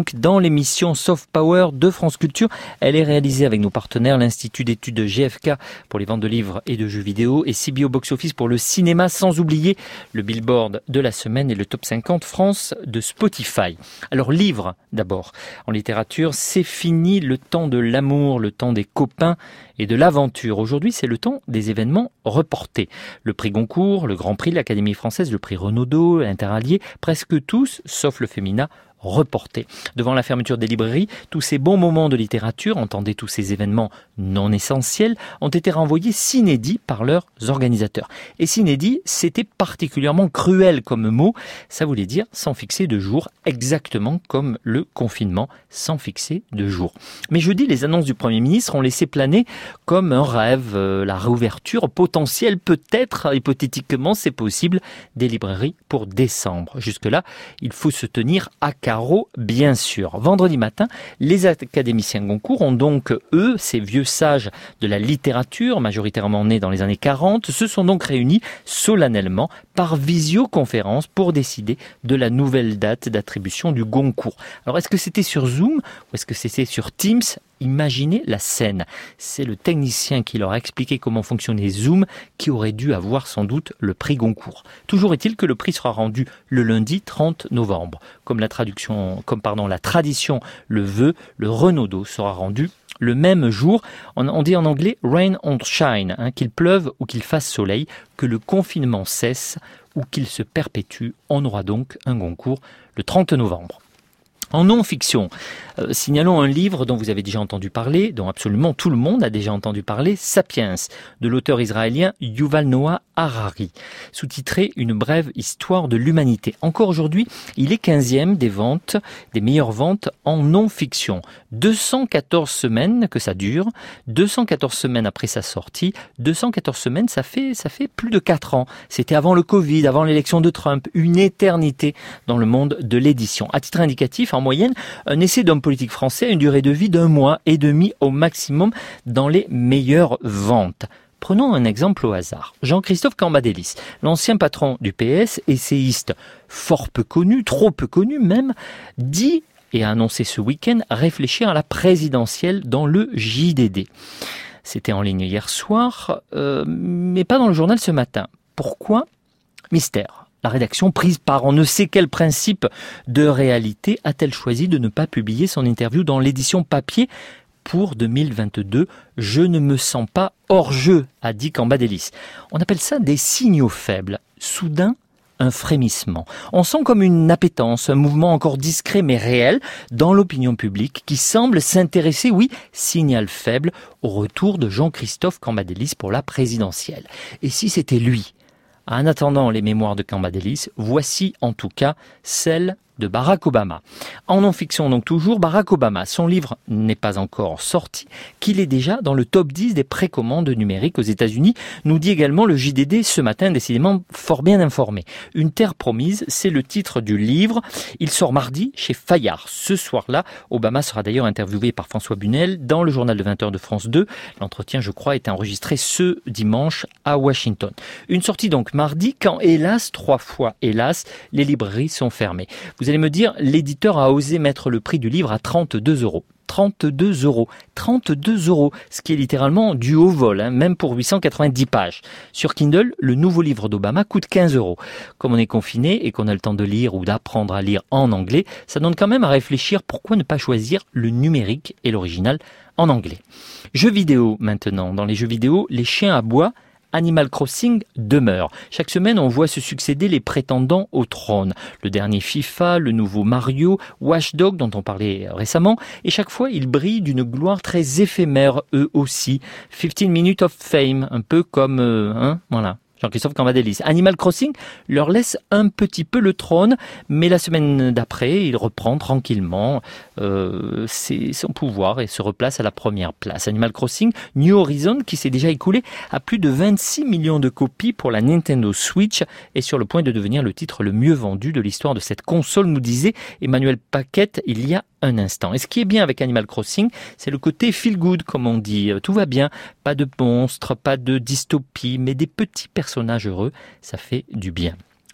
donc dans l'émission Soft Power de France Culture. Elle est réalisée avec nos partenaires, l'Institut d'études G F K pour les ventes de livres et de jeux vidéo et C B O Box Office pour le cinéma, sans oublier le Billboard de la semaine et le Top cinquante France de Spotify. Alors livre d'abord. En littérature, c'est fini le temps de l'amour, le temps des copains et de l'aventure. Aujourd'hui, c'est le temps des événements reportés. Le prix Goncourt, le Grand Prix de l'Académie française, le prix Renaudot, l'Interallié, presque tous, sauf le Fémina, reportés. Devant la fermeture des librairies, tous ces bons moments de littérature, entendez tous ces événements non essentiels, ont été renvoyés s'inédits par leurs organisateurs. Et s'inédits, c'était particulièrement cruel comme mot. Ça voulait dire sans fixer de jour, exactement comme le confinement, sans fixer de jour. Mais jeudi, les annonces du Premier ministre ont laissé planer comme un rêve, euh, la réouverture potentielle, peut-être, hypothétiquement, c'est possible, des librairies pour décembre. Jusque-là, il faut se tenir à carreau, bien sûr. Vendredi matin, les académiciens Goncourt ont donc, eux, ces vieux sages de la littérature, majoritairement nés dans les années quarante, se sont donc réunis solennellement par visioconférence pour décider de la nouvelle date d'attribution du Goncourt. Alors, est-ce que c'était sur Zoom ou est-ce que c'était sur Teams ? Imaginez la scène. C'est le technicien qui leur a expliqué comment fonctionnait Zoom qui aurait dû avoir sans doute le prix Goncourt. Toujours est-il que le prix sera rendu le lundi trente novembre. Comme la traduction, comme pardon, la tradition le veut, le Renaudot sera rendu le même jour. On, on dit en anglais rain or shine, hein, qu'il pleuve ou qu'il fasse soleil, que le confinement cesse ou qu'il se perpétue. On aura donc un Goncourt le trente novembre. En non-fiction, euh, signalons un livre dont vous avez déjà entendu parler, dont absolument tout le monde a déjà entendu parler, Sapiens, de l'auteur israélien Yuval Noah Harari, sous-titré « Une brève histoire de l'humanité ». Encore aujourd'hui, il est quinzième des ventes, des meilleures ventes en non-fiction. deux cent quatorze semaines que ça dure, deux cent quatorze semaines après sa sortie, deux cent quatorze semaines, ça fait, ça fait plus de quatre ans. C'était avant le Covid, avant l'élection de Trump, une éternité dans le monde de l'édition. À titre indicatif, en moyenne, un essai d'homme politique français a une durée de vie d'un mois et demi au maximum dans les meilleures ventes. Prenons un exemple au hasard. Jean-Christophe Cambadélis, l'ancien patron du P S, essayiste fort peu connu, trop peu connu même, dit et a annoncé ce week-end réfléchir à la présidentielle dans le J D D. C'était en ligne hier soir, euh, mais pas dans le journal ce matin. Pourquoi ? Mystère. La rédaction, prise par on ne sait quel principe de réalité, a-t-elle choisi de ne pas publier son interview dans l'édition papier pour deux mille vingt-deux ? Je ne me sens pas hors jeu, a dit Cambadélis. On appelle ça des signaux faibles. Soudain, un frémissement. On sent comme une appétence, un mouvement encore discret mais réel dans l'opinion publique qui semble s'intéresser, oui, signal faible, au retour de Jean-Christophe Cambadélis pour la présidentielle. Et si c'était lui ? En attendant les mémoires de Cambadélis, voici en tout cas celle de Barack Obama. En non-fiction donc toujours, Barack Obama, son livre n'est pas encore sorti, qu'il est déjà dans le top dix des précommandes numériques aux États-Unis, nous dit également le J D D ce matin, décidément fort bien informé. Une terre promise, c'est le titre du livre. Il sort mardi chez Fayard. Ce soir-là, Obama sera d'ailleurs interviewé par François Bunel dans le journal de vingt heures de France deux. L'entretien, je crois, est enregistré ce dimanche à Washington. Une sortie donc mardi, quand hélas, trois fois hélas, les librairies sont fermées. Vous allez me dire, l'éditeur a osé mettre le prix du livre à trente-deux euros. trente-deux euros. trente-deux euros, ce qui est littéralement du haut vol, hein, même pour huit cent quatre-vingt-dix pages. Sur Kindle, le nouveau livre d'Obama coûte quinze euros. Comme on est confiné et qu'on a le temps de lire ou d'apprendre à lire en anglais, ça donne quand même à réfléchir pourquoi ne pas choisir le numérique et l'original en anglais. Jeux vidéo maintenant. Dans les jeux vidéo, les chiens à bois, Animal Crossing demeure. Chaque semaine, on voit se succéder les prétendants au trône. Le dernier FIFA, le nouveau Mario, Watch Dogs dont on parlait récemment, et chaque fois, ils brillent d'une gloire très éphémère, eux aussi. fifteen minutes of fame, un peu comme... Euh, hein, voilà. Jean-Christophe Cambadélis. Animal Crossing leur laisse un petit peu le trône, mais la semaine d'après, il reprend tranquillement euh, ses, son pouvoir et se replace à la première place. Animal Crossing New Horizon, qui s'est déjà écoulé à plus de vingt-six millions de copies pour la Nintendo Switch, est sur le point de devenir le titre le mieux vendu de l'histoire de cette console, nous disait Emmanuel Paquette il y a un instant. Et ce qui est bien avec Animal Crossing, c'est le côté feel good, comme on dit. Tout va bien, pas de monstres, pas de dystopie, mais des petits personnages heureux, ça fait du bien.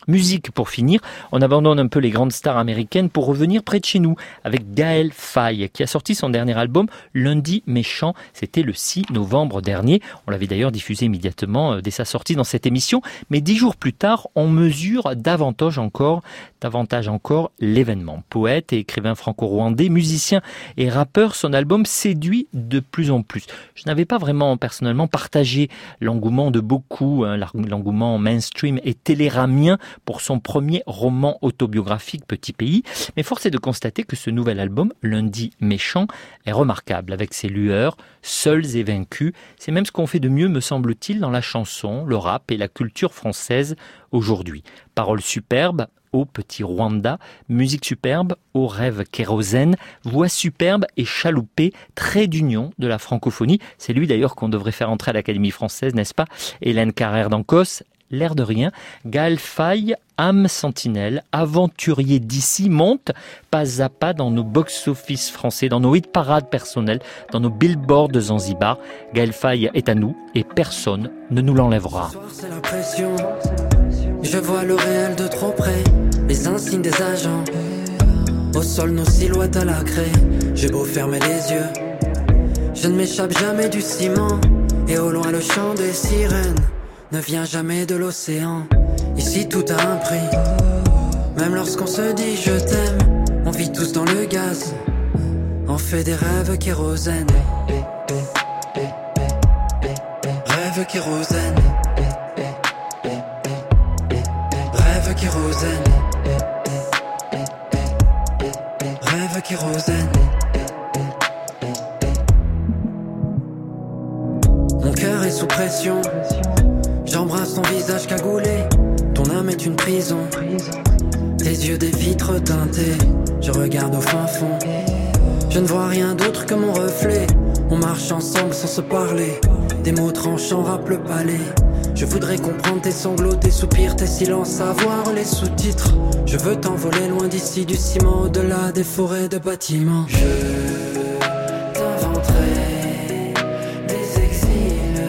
Musique pour finir, on abandonne un peu les grandes stars américaines pour revenir près de chez nous avec Gaël Faye qui a sorti son dernier album Lundi Méchant, c'était le six novembre dernier. On l'avait d'ailleurs diffusé immédiatement dès sa sortie dans cette émission, mais dix jours plus tard, on mesure davantage encore, davantage encore l'événement. Poète et écrivain franco-rwandais, musicien et rappeur, son album séduit de plus en plus. Je n'avais pas vraiment personnellement partagé l'engouement de beaucoup, hein, l'engouement mainstream et téléramien pour son premier roman autobiographique Petit Pays, mais force est de constater que ce nouvel album, Lundi Méchant, est remarquable avec ses lueurs, seuls et vaincus. C'est même ce qu'on fait de mieux, me semble-t-il, dans la chanson, le rap et la culture française aujourd'hui. Paroles superbes, Ô petit Rwanda, musique superbe, Ô rêve kérosène, voix superbe et chaloupée, trait d'union de la francophonie. C'est lui d'ailleurs qu'on devrait faire entrer à l'Académie française, n'est-ce pas? Hélène Carrère d'Ancos, l'air de rien. Gaël Faye, âme sentinelle, aventurier d'ici, monte pas à pas dans nos box-office français, dans nos hit-parades personnelles, dans nos billboards de Zanzibar. Gaël Faye est à nous et personne ne nous l'enlèvera. Ce soir, c'est la pression. Je vois le réel de trop près, les insignes des agents. Au sol, nos silhouettes à la craie. J'ai beau fermer les yeux, je ne m'échappe jamais du ciment. Et au loin, le chant des sirènes ne vient jamais de l'océan. Ici, tout a un prix. Même lorsqu'on se dit je t'aime, on vit tous dans le gaz. On fait des rêves kérosène. Rêves kérosène. Rêve kérosène. Rêve kérosène. Mon cœur est sous pression. J'embrasse ton visage cagoulé. Ton âme est une prison. Tes yeux des vitres teintées. Je regarde au fin fond. Je ne vois rien d'autre que mon reflet. On marche ensemble sans se parler. Des mots tranchants rappent le palais. Je voudrais comprendre tes sanglots, tes soupirs, tes silences, savoir les sous-titres. Je veux t'envoler loin d'ici, du ciment, au-delà des forêts de bâtiments. Je t'inventerai des exils,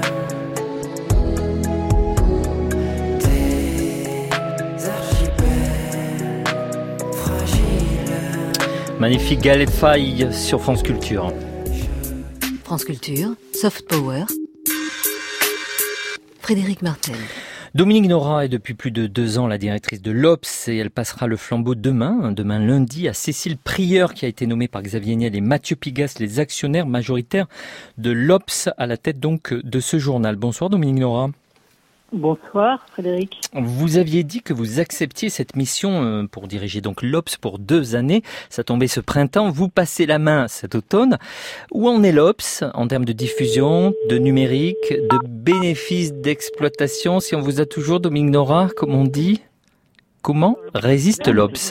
des archipels fragiles. Magnifique Gaël Faye sur France Culture. France Culture, Soft Power. Frédéric Martel. Dominique Nora est depuis plus de deux ans la directrice de l'O B S et elle passera le flambeau demain, demain lundi, à Cécile Prieur qui a été nommée par Xavier Niel et Mathieu Pigas, les actionnaires majoritaires de l'O B S, à la tête donc de ce journal. Bonsoir Dominique Nora. Bonsoir Frédéric. Vous aviez dit que vous acceptiez cette mission pour diriger donc l'O B S pour deux années. Ça tombait ce printemps. Vous passez la main cet automne. Où en est l'O B S en termes de diffusion, de numérique, de bénéfices d'exploitation? Si on vous a toujours, Dominique Nora, comme on dit, comment résiste l'O B S?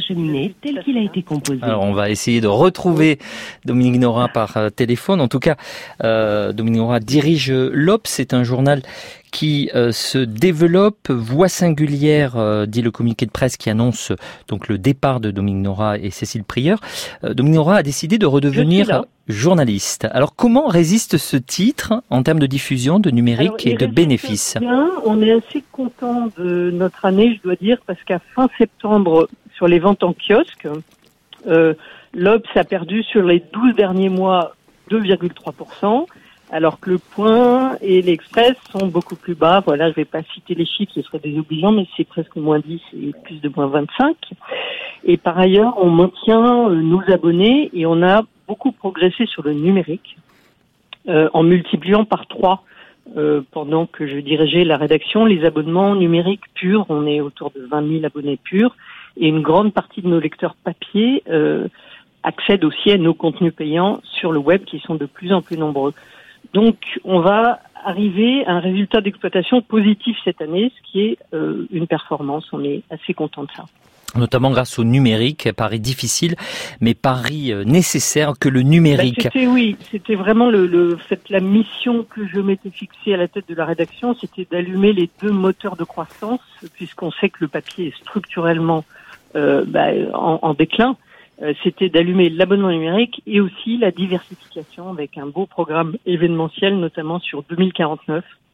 Tel qu'il a été composé. Alors on va essayer de retrouver Dominique Nora par téléphone. En tout cas, euh, Dominique Nora dirige l'O B S. C'est un journal qui euh, se développe, voix singulière, euh, dit le communiqué de presse qui annonce donc le départ de Dominique Nora et Cécile Prieur. Euh, Dominique Nora a décidé de redevenir journaliste. Alors comment résiste ce titre en termes de diffusion, de numérique Alors, et de bénéfices? Bien, on est assez content de notre année, je dois dire, parce qu'à fin septembre, sur les ventes en kiosque, euh, l'O B S a perdu sur les douze derniers mois deux virgule trois pour cent. Alors que le Point et l'Express sont beaucoup plus bas. Voilà, je vais pas citer les chiffres, ce serait désobligeant, mais c'est presque moins dix et plus de moins vingt-cinq. Et par ailleurs, on maintient nos abonnés et on a beaucoup progressé sur le numérique, euh, en multipliant par trois, euh, pendant que je dirigeais la rédaction, les abonnements numériques purs. On est autour de vingt mille abonnés purs et une grande partie de nos lecteurs papier, euh, accèdent aussi à nos contenus payants sur le web qui sont de plus en plus nombreux. Donc, on va arriver à un résultat d'exploitation positif cette année, ce qui est euh, une performance. On est assez content de ça. Notamment grâce au numérique, pari difficile, mais pari nécessaire que le numérique. Ben c'était, oui, c'était vraiment le, le fait, la mission que je m'étais fixée à la tête de la rédaction, c'était d'allumer les deux moteurs de croissance, puisqu'on sait que le papier est structurellement euh, ben, en, en déclin. C'était d'allumer l'abonnement numérique et aussi la diversification avec un beau programme événementiel, notamment sur deux mille quarante-neuf,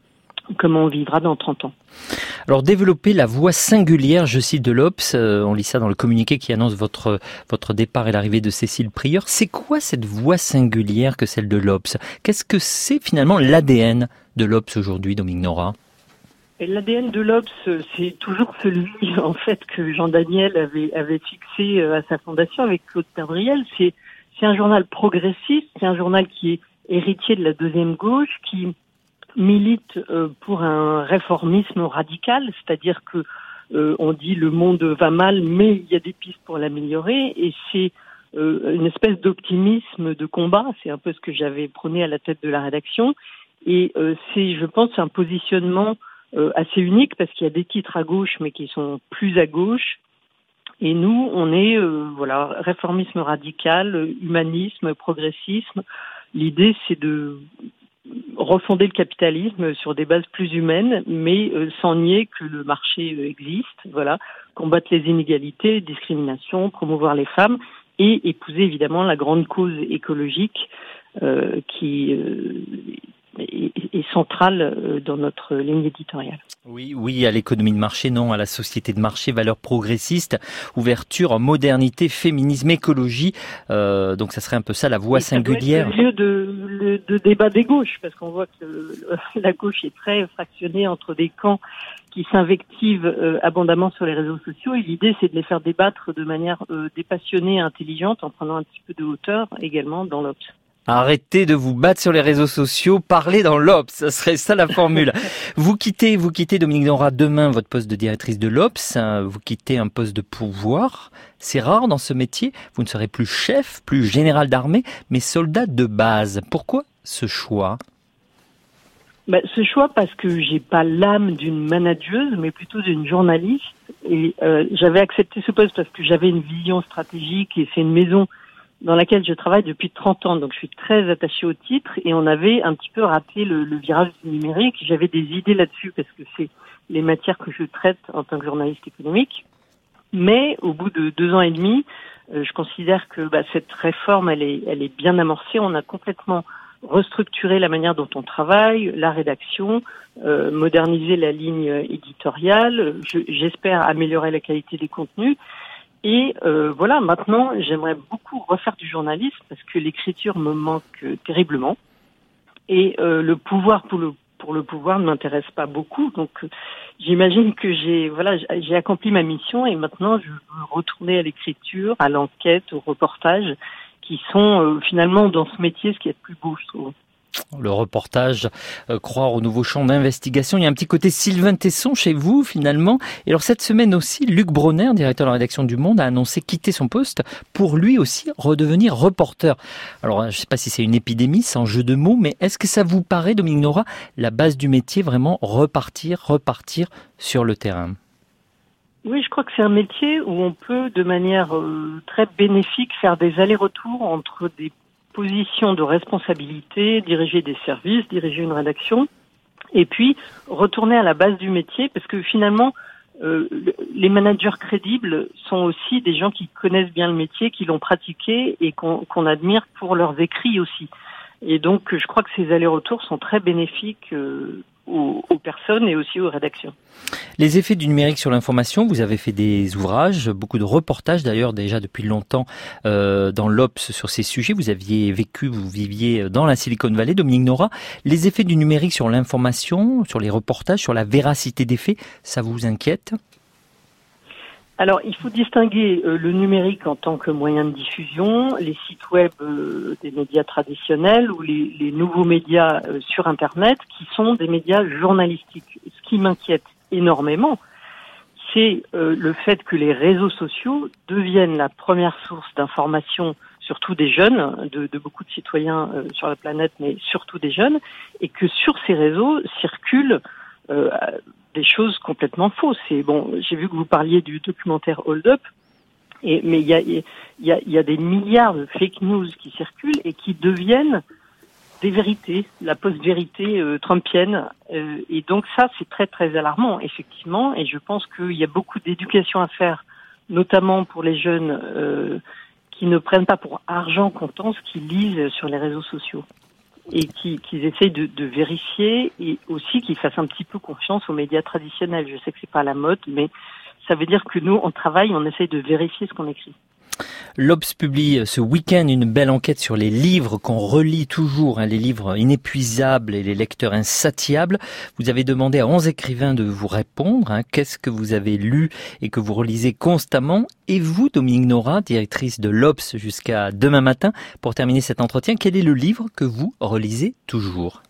comment on vivra dans trente ans. Alors, développer la voix singulière, je cite de l'Obs, euh, on lit ça dans le communiqué qui annonce votre votre départ et l'arrivée de Cécile Prieur. C'est quoi cette voix singulière que celle de l'Obs? Qu'est-ce que c'est finalement l'A D N de l'Obs aujourd'hui, Dominique Nora? L'A D N de l'Obs, c'est toujours celui, en fait, que Jean Daniel avait, avait fixé à sa fondation avec Claude Perdriel. C'est, c'est un journal progressiste, c'est un journal qui est héritier de la deuxième gauche, qui milite euh, pour un réformisme radical, c'est-à-dire que euh, on dit le monde va mal, mais il y a des pistes pour l'améliorer, et c'est euh, une espèce d'optimisme de combat. C'est un peu ce que j'avais prôné à la tête de la rédaction, et euh, c'est, je pense, un positionnement euh, assez unique parce qu'il y a des titres à gauche, mais qui sont plus à gauche. Et nous, on est euh, voilà réformisme radical, humanisme, progressisme. L'idée, c'est de refonder le capitalisme sur des bases plus humaines, mais euh, sans nier que le marché euh, existe, voilà, combattre les inégalités, discrimination, promouvoir les femmes et épouser évidemment la grande cause écologique euh, qui euh, est, est centrale euh, dans notre ligne éditoriale. Oui, oui, à l'économie de marché, non, à la société de marché, valeurs progressistes, ouverture, modernité, féminisme, écologie. Euh, donc, ça serait un peu ça, la voix singulière. C'est le lieu de, de débat des gauches, parce qu'on voit que le, la gauche est très fractionnée entre des camps qui s'invectivent euh, abondamment sur les réseaux sociaux. Et l'idée, c'est de les faire débattre de manière euh, dépassionnée et intelligente, en prenant un petit peu de hauteur également dans l'Obs. Arrêtez de vous battre sur les réseaux sociaux, parlez dans l'Obs, ça serait ça la formule. Vous quittez, vous quittez Dominique Nora demain votre poste de directrice de l'Obs, vous quittez un poste de pouvoir. C'est rare dans ce métier, vous ne serez plus chef, plus général d'armée, mais soldat de base. Pourquoi ce choix ? Ben, ce choix parce que j'ai pas l'âme d'une manageuse, mais plutôt d'une journaliste. Et euh, j'avais accepté ce poste parce que j'avais une vision stratégique et c'est une maison dans laquelle je travaille depuis trente ans, donc je suis très attachée au titre, et on avait un petit peu raté le, le virage du numérique. J'avais des idées là-dessus parce que c'est les matières que je traite en tant que journaliste économique. Mais au bout de deux ans et demi, euh, je considère que bah, cette réforme, elle est, elle est bien amorcée. On a complètement restructuré la manière dont on travaille, la rédaction, euh, moderniser la ligne éditoriale. Je, j'espère améliorer la qualité des contenus. Et euh, voilà, maintenant, j'aimerais beaucoup refaire du journalisme parce que l'écriture me manque euh, terriblement. Et euh, le pouvoir pour le pour le pouvoir ne m'intéresse pas beaucoup. Donc, euh, j'imagine que j'ai voilà, j'ai accompli ma mission et maintenant, je veux retourner à l'écriture, à l'enquête, au reportage, qui sont euh, finalement dans ce métier ce qui est le plus beau, je trouve. Le reportage, euh, croire au nouveau champ d'investigation. Il y a un petit côté Sylvain Tesson chez vous, finalement. Et alors, cette semaine aussi, Luc Bronner, directeur de la rédaction du Monde, a annoncé quitter son poste pour lui aussi redevenir reporter. Alors, je ne sais pas si c'est une épidémie, sans jeu de mots, mais est-ce que ça vous paraît, Dominique Nora, la base du métier, vraiment repartir, repartir sur le terrain ? Oui, je crois que c'est un métier où on peut, de manière euh, très bénéfique, faire des allers-retours entre des position de responsabilité, diriger des services, diriger une rédaction, et puis retourner à la base du métier, parce que finalement, euh, les managers crédibles sont aussi des gens qui connaissent bien le métier, qui l'ont pratiqué et qu'on, qu'on admire pour leurs écrits aussi. Et donc, je crois que ces allers-retours sont très bénéfiques euh, aux, aux personnes et aussi aux rédactions. Les effets du numérique sur l'information, vous avez fait des ouvrages, beaucoup de reportages d'ailleurs déjà depuis longtemps euh, dans l'Obs sur ces sujets. Vous aviez vécu, vous viviez dans la Silicon Valley, Dominique Nora. Les effets du numérique sur l'information, sur les reportages, sur la véracité des faits, ça vous inquiète ? Alors, il faut distinguer euh, le numérique en tant que moyen de diffusion, les sites web euh, des médias traditionnels ou les, les nouveaux médias euh, sur Internet qui sont des médias journalistiques. Ce qui m'inquiète énormément, c'est euh, le fait que les réseaux sociaux deviennent la première source d'information, surtout des jeunes, de, de beaucoup de citoyens euh, sur la planète, mais surtout des jeunes, et que sur ces réseaux circulent euh, des choses complètement fausses. Et bon, j'ai vu que vous parliez du documentaire Hold Up, et, mais il y a, il y, a, il y a des milliards de fake news qui circulent et qui deviennent des vérités, la post-vérité euh, trumpienne. Euh, et donc ça, c'est très très alarmant, effectivement. Et je pense qu'il y a beaucoup d'éducation à faire, notamment pour les jeunes euh, qui ne prennent pas pour argent comptant ce qu'ils lisent sur les réseaux sociaux. et qui, qu'ils essayent de, de vérifier et aussi qu'ils fassent un petit peu confiance aux médias traditionnels. Je sais que c'est pas la mode, mais ça veut dire que nous, on travaille, on essaye de vérifier ce qu'on écrit. L'Obs publie ce week-end une belle enquête sur les livres qu'on relit toujours, hein, les livres inépuisables et les lecteurs insatiables. Vous avez demandé à onze écrivains de vous répondre. Hein, qu'est-ce que vous avez lu et que vous relisez constamment? Et vous, Dominique Nora, directrice de l'Obs jusqu'à demain matin, pour terminer cet entretien, quel est le livre que vous relisez toujours?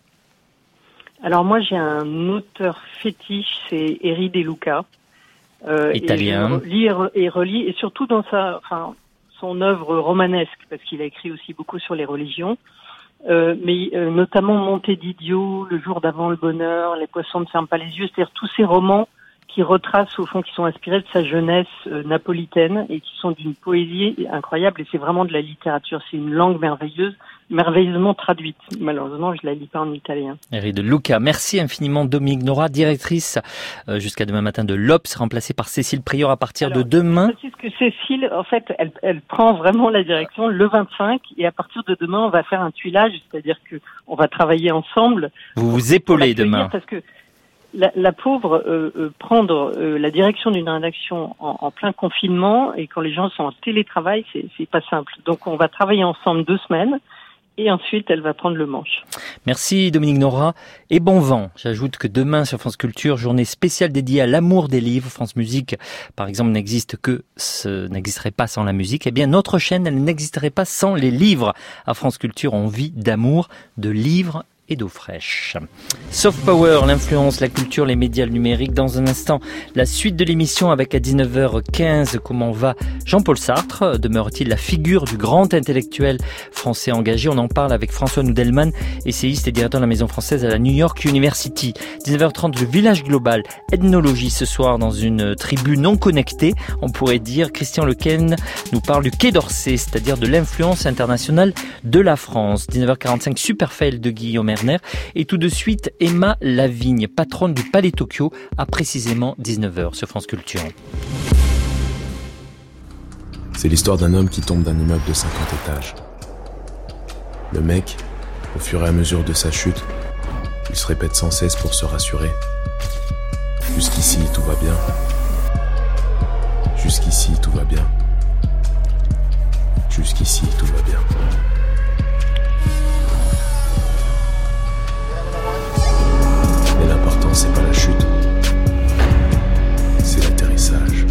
Alors moi, j'ai un auteur fétiche, c'est Eri De Luca. Euh, Italien. Et je lis et relis, et surtout dans sa, enfin, son œuvre romanesque, parce qu'il a écrit aussi beaucoup sur les religions, euh, mais euh, notamment Monte d'Idio, Le jour d'avant le bonheur, Les poissons ne ferment pas les yeux, c'est-à-dire tous ces romans qui retracent au fond, qui sont inspirés de sa jeunesse euh, napolitaine et qui sont d'une poésie incroyable, et c'est vraiment de la littérature, c'est une langue merveilleuse, merveilleusement traduite. Malheureusement, je la lis pas en italien. Eri De Luca, merci infiniment Dominique Nora, directrice euh, jusqu'à demain matin de l'Obs, remplacée par Cécile Prior à partir Alors, de demain. Je précise que Cécile, en fait, elle, elle prend vraiment la direction le vingt-cinq, et à partir de demain, on va faire un tuilage, c'est-à-dire que on va travailler ensemble. Vous vous épaulez demain. Parce que La, la pauvre, euh, euh, prendre euh, la direction d'une rédaction en, en plein confinement et quand les gens sont en télétravail, c'est, c'est pas simple. Donc on va travailler ensemble deux semaines et ensuite elle va prendre le manche. Merci Dominique Nora et bon vent. J'ajoute que demain sur France Culture, journée spéciale dédiée à l'amour des livres. France Musique, par exemple, n'existe que, ce n'existerait pas sans la musique. Eh bien, notre chaîne, elle n'existerait pas sans les livres. À France Culture, on vit d'amour, de livres et d'eau fraîche. Soft Power, l'influence, la culture, les médias, le numérique. Dans un instant, la suite de l'émission avec à dix-neuf heures quinze, comment va Jean-Paul Sartre? Demeure-t-il la figure du grand intellectuel français engagé? On en parle avec François Noudelman, essayiste et directeur de la Maison française à la New York University. dix-neuf heures trente, le village global, ethnologie ce soir dans une tribu non connectée. On pourrait dire, Christian Lequesne nous parle du Quai d'Orsay, c'est-à-dire de l'influence internationale de la France. dix-neuf heures quarante-cinq, Superfail de Guillaume Erner. Et tout de suite, Emma Lavigne, patronne du Palais Tokyo, à précisément dix-neuf heures sur France Culture. C'est l'histoire d'un homme qui tombe d'un immeuble de cinquante étages. Le mec, au fur et à mesure de sa chute, il se répète sans cesse pour se rassurer. Jusqu'ici, tout va bien. Jusqu'ici, tout va bien. Jusqu'ici, tout va bien. Mais l'important, c'est pas la chute, c'est l'atterrissage.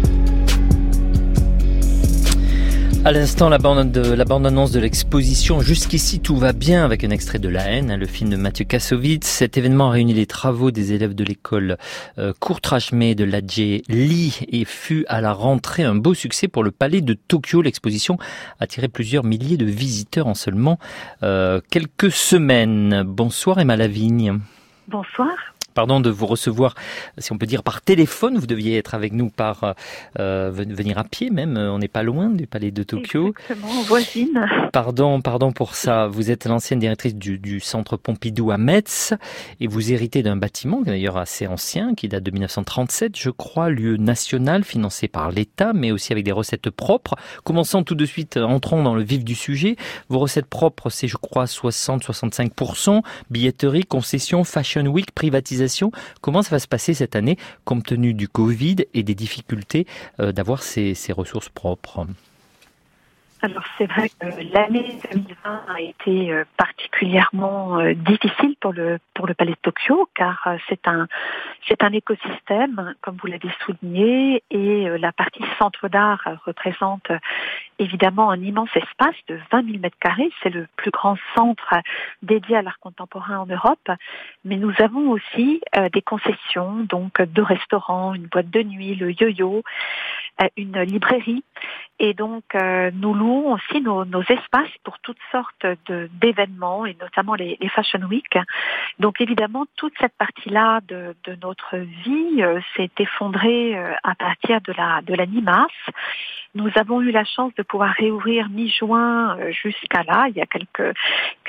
À l'instant, la bande de, la bande-annonce de l'exposition Jusqu'ici tout va bien avec un extrait de La haine, hein, le film de Mathieu Kassovitz. Cet événement réunit les travaux des élèves de l'école euh, Courtrachmé de l'Adje Li et fut à la rentrée un beau succès pour le Palais de Tokyo. L'exposition a attiré plusieurs milliers de visiteurs en seulement euh, quelques semaines. Bonsoir Emma Lavigne. Bonsoir. Pardon de vous recevoir, si on peut dire, par téléphone. Vous deviez être avec nous par euh, venir à pied même. On n'est pas loin du Palais de Tokyo. Exactement, voisine. Pardon, pardon pour ça. Vous êtes l'ancienne directrice du, du Centre Pompidou à Metz et vous héritez d'un bâtiment d'ailleurs assez ancien qui date de dix-neuf cent trente-sept, je crois, lieu national financé par l'État, mais aussi avec des recettes propres. Commençons tout de suite, entrons dans le vif du sujet. Vos recettes propres, c'est je crois soixante à soixante-cinq pour cent. Billetterie, concessions, Fashion Week, privatisation. Comment ça va se passer cette année, compte tenu du Covid et des difficultés euh, d'avoir ces, ces ressources propres? Alors c'est vrai que l'année deux mille vingt a été particulièrement difficile pour le pour le Palais de Tokyo, car c'est un c'est un écosystème, comme vous l'avez souligné, et la partie centre d'art représente évidemment un immense espace de vingt mille mètres carrés. C'est le plus grand centre dédié à l'art contemporain en Europe. Mais nous avons aussi euh, des concessions, donc deux restaurants, une boîte de nuit, le yo-yo, euh, une librairie. Et donc, euh, nous louons aussi nos, nos espaces pour toutes sortes de, d'événements, et notamment les, les Fashion Week. Donc, évidemment, toute cette partie-là de, de notre vie euh, s'est effondrée euh, à partir de la, de la mi-mars. Nous avons eu la chance de pouvoir réouvrir mi-juin euh, jusqu'à là, il y a quelques,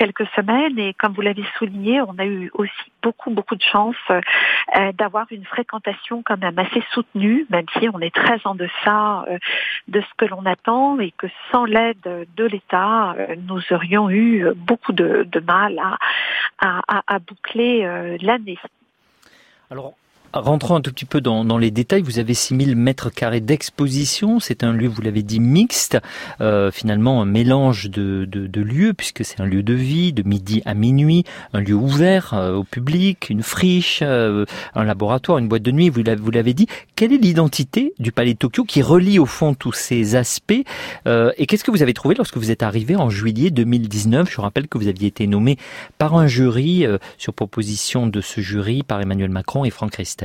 quelques semaines. Et comme vous l'avez souligné, on a eu aussi beaucoup, beaucoup de chance euh, d'avoir une fréquentation quand même assez soutenue, même si on est très en deçà euh, de ce que l'on attend et que sans l'aide de l'État, euh, nous aurions eu beaucoup de, de mal à, à, à, à boucler euh, l'année. Alors, rentrons un tout petit peu dans, dans les détails. Vous avez six mille mètres carrés d'exposition. C'est un lieu, vous l'avez dit, mixte. Euh, finalement, un mélange de, de, de lieux, puisque c'est un lieu de vie, de midi à minuit, un lieu ouvert euh, au public, une friche, euh, un laboratoire, une boîte de nuit. Vous l'avez, vous l'avez dit. Quelle est l'identité du Palais de Tokyo qui relie au fond tous ces aspects euh, et qu'est-ce que vous avez trouvé lorsque vous êtes arrivé en juillet deux mille dix-neuf? Je rappelle que vous aviez été nommé par un jury, euh, sur proposition de ce jury, par Emmanuel Macron et Franck Riester.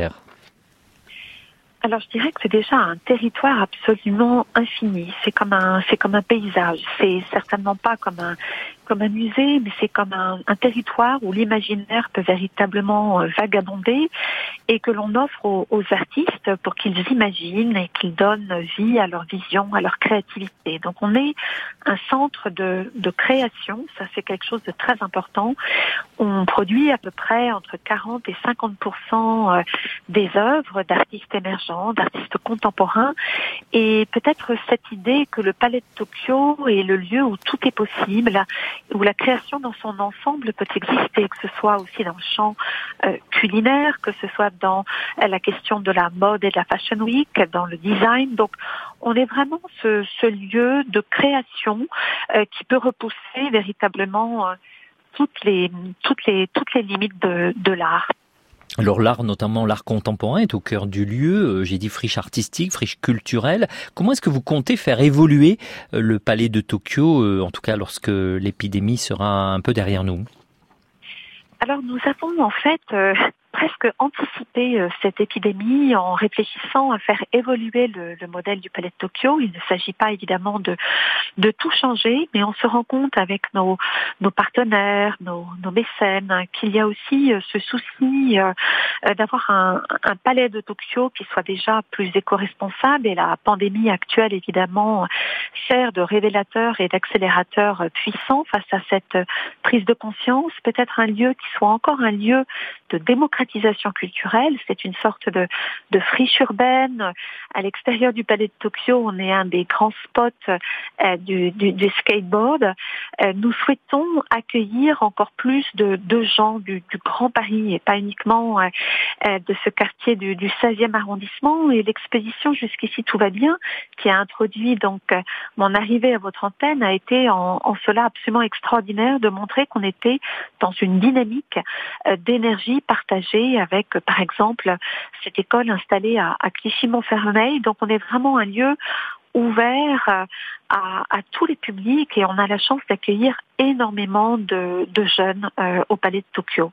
Alors je dirais que c'est déjà un territoire absolument infini. C'est comme un, c'est comme un paysage. C'est certainement pas comme un, comme un musée, mais c'est comme un, un territoire où l'imaginaire peut véritablement vagabonder et que l'on offre aux, aux artistes pour qu'ils imaginent et qu'ils donnent vie à leur vision, à leur créativité. Donc on est un centre de, de création. Ça c'est quelque chose de très important. On produit à peu près entre quarante et cinquante pour cent des œuvres d'artistes émergents, d'artistes contemporains, et peut-être cette idée que le Palais de Tokyo est le lieu où tout est possible, où la création dans son ensemble peut exister, que ce soit aussi dans le champ euh, culinaire, que ce soit dans euh, la question de la mode et de la Fashion Week, dans le design. Donc on est vraiment ce, ce lieu de création euh, qui peut repousser véritablement euh, toutes les toutes les toutes les limites de, de l'art. Alors l'art, notamment l'art contemporain, est au cœur du lieu. J'ai dit friche artistique, friche culturelle. Comment est-ce que vous comptez faire évoluer le Palais de Tokyo, en tout cas lorsque l'épidémie sera un peu derrière nous? Alors nous avons en fait euh, presque anticipé euh, cette épidémie en réfléchissant à faire évoluer le, le modèle du Palais de Tokyo. Il ne s'agit pas évidemment de, de tout changer, mais on se rend compte avec nos, nos partenaires, nos, nos mécènes, hein, qu'il y a aussi euh, ce souci euh, d'avoir un, un Palais de Tokyo qui soit déjà plus éco-responsable, et la pandémie actuelle évidemment sert de révélateur et d'accélérateur puissant face à cette prise de conscience. Peut-être un lieu qui soit encore un lieu de démocratisation culturelle. C'est une sorte de, de friche urbaine. À l'extérieur du Palais de Tokyo, on est un des grands spots euh, du, du, du skateboard. Euh, nous souhaitons accueillir encore plus de, de gens du, du Grand Paris et pas uniquement euh, euh, de ce quartier du, du seizième arrondissement. Et l'exposition Jusqu'ici tout va bien, qui a introduit donc euh, mon arrivée à votre antenne, a été en, en cela absolument extraordinaire, de montrer qu'on était dans une dynamique d'énergie partagée avec, par exemple, cette école installée à, à Clichy-Montfermeil. Donc on est vraiment un lieu ouvert à, à tous les publics et on a la chance d'accueillir énormément de, de jeunes euh, au Palais de Tokyo.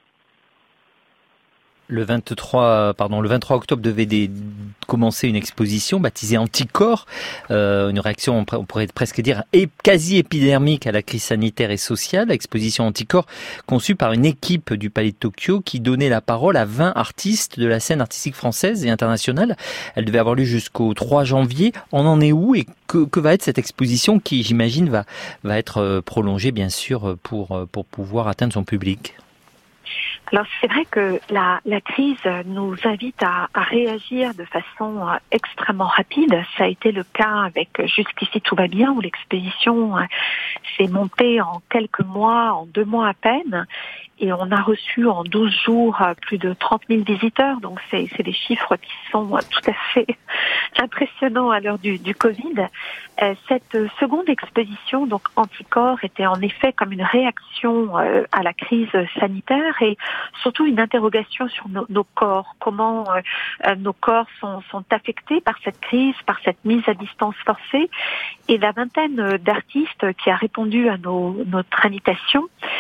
Le vingt-trois, pardon, le vingt-trois octobre devait des, commencer une exposition baptisée Anticorps, euh, une réaction, on pourrait presque dire, quasi épidermique à la crise sanitaire et sociale. Exposition Anticorps conçue par une équipe du Palais de Tokyo qui donnait la parole à vingt artistes de la scène artistique française et internationale. Elle devait avoir lieu jusqu'au trois janvier. On en est où et que, que va être cette exposition qui, j'imagine, va, va être prolongée, bien sûr, pour, pour pouvoir atteindre son public? Alors c'est vrai que la, la crise nous invite à, à réagir de façon euh, extrêmement rapide. Ça a été le cas avec Jusqu'ici tout va bien, où l'exposition euh, s'est montée en quelques mois, en deux mois à peine. Et on a reçu en douze jours plus de trente mille visiteurs. Donc c'est, c'est des chiffres qui sont tout à fait impressionnants à l'heure du, du Covid. Euh, cette seconde exposition, donc Anticorps, était en effet comme une réaction euh, à la crise sanitaire et surtout une interrogation sur nos, nos corps. Comment euh, nos corps sont, sont affectés par cette crise, par cette mise à distance forcée. Et la vingtaine d'artistes qui a répondu à nos, notre invitation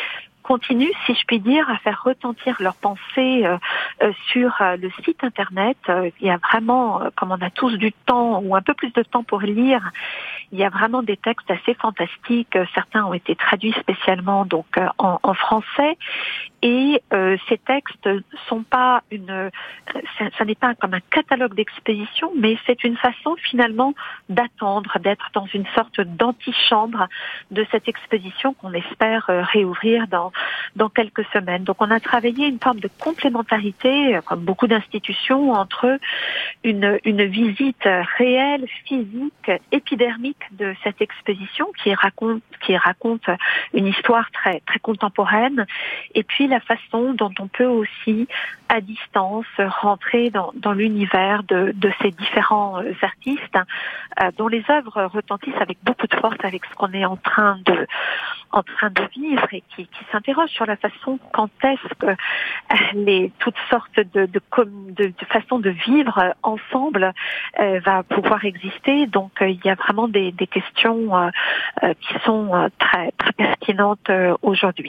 continuent, si je puis dire, à faire retentir leurs pensées euh, euh, sur euh, le site internet. Euh, il y a vraiment, euh, comme on a tous du temps ou un peu plus de temps pour lire, il y a vraiment des textes assez fantastiques. Certains ont été traduits spécialement donc euh, en, en français. Et euh, ces textes sont pas une, euh, ça, ça n'est pas comme un catalogue d'exposition, mais c'est une façon finalement d'attendre, d'être dans une sorte d'antichambre de cette exposition qu'on espère euh, réouvrir dans dans quelques semaines. Donc on a travaillé une forme de complémentarité, comme beaucoup d'institutions, entre une une visite réelle, physique, épidermique de cette exposition qui raconte qui raconte une histoire très très contemporaine, et puis la façon dont on peut aussi, à distance, rentrer dans, dans l'univers de, de ces différents artistes, euh, dont les œuvres retentissent avec beaucoup de force avec ce qu'on est en train de en train de vivre, et qui, qui s'interroge sur la façon quand est-ce que les toutes sortes de de, de, de façons de vivre ensemble euh, va pouvoir exister. Donc euh, il y a vraiment des, des questions euh, euh, qui sont euh, très très pertinentes euh, aujourd'hui.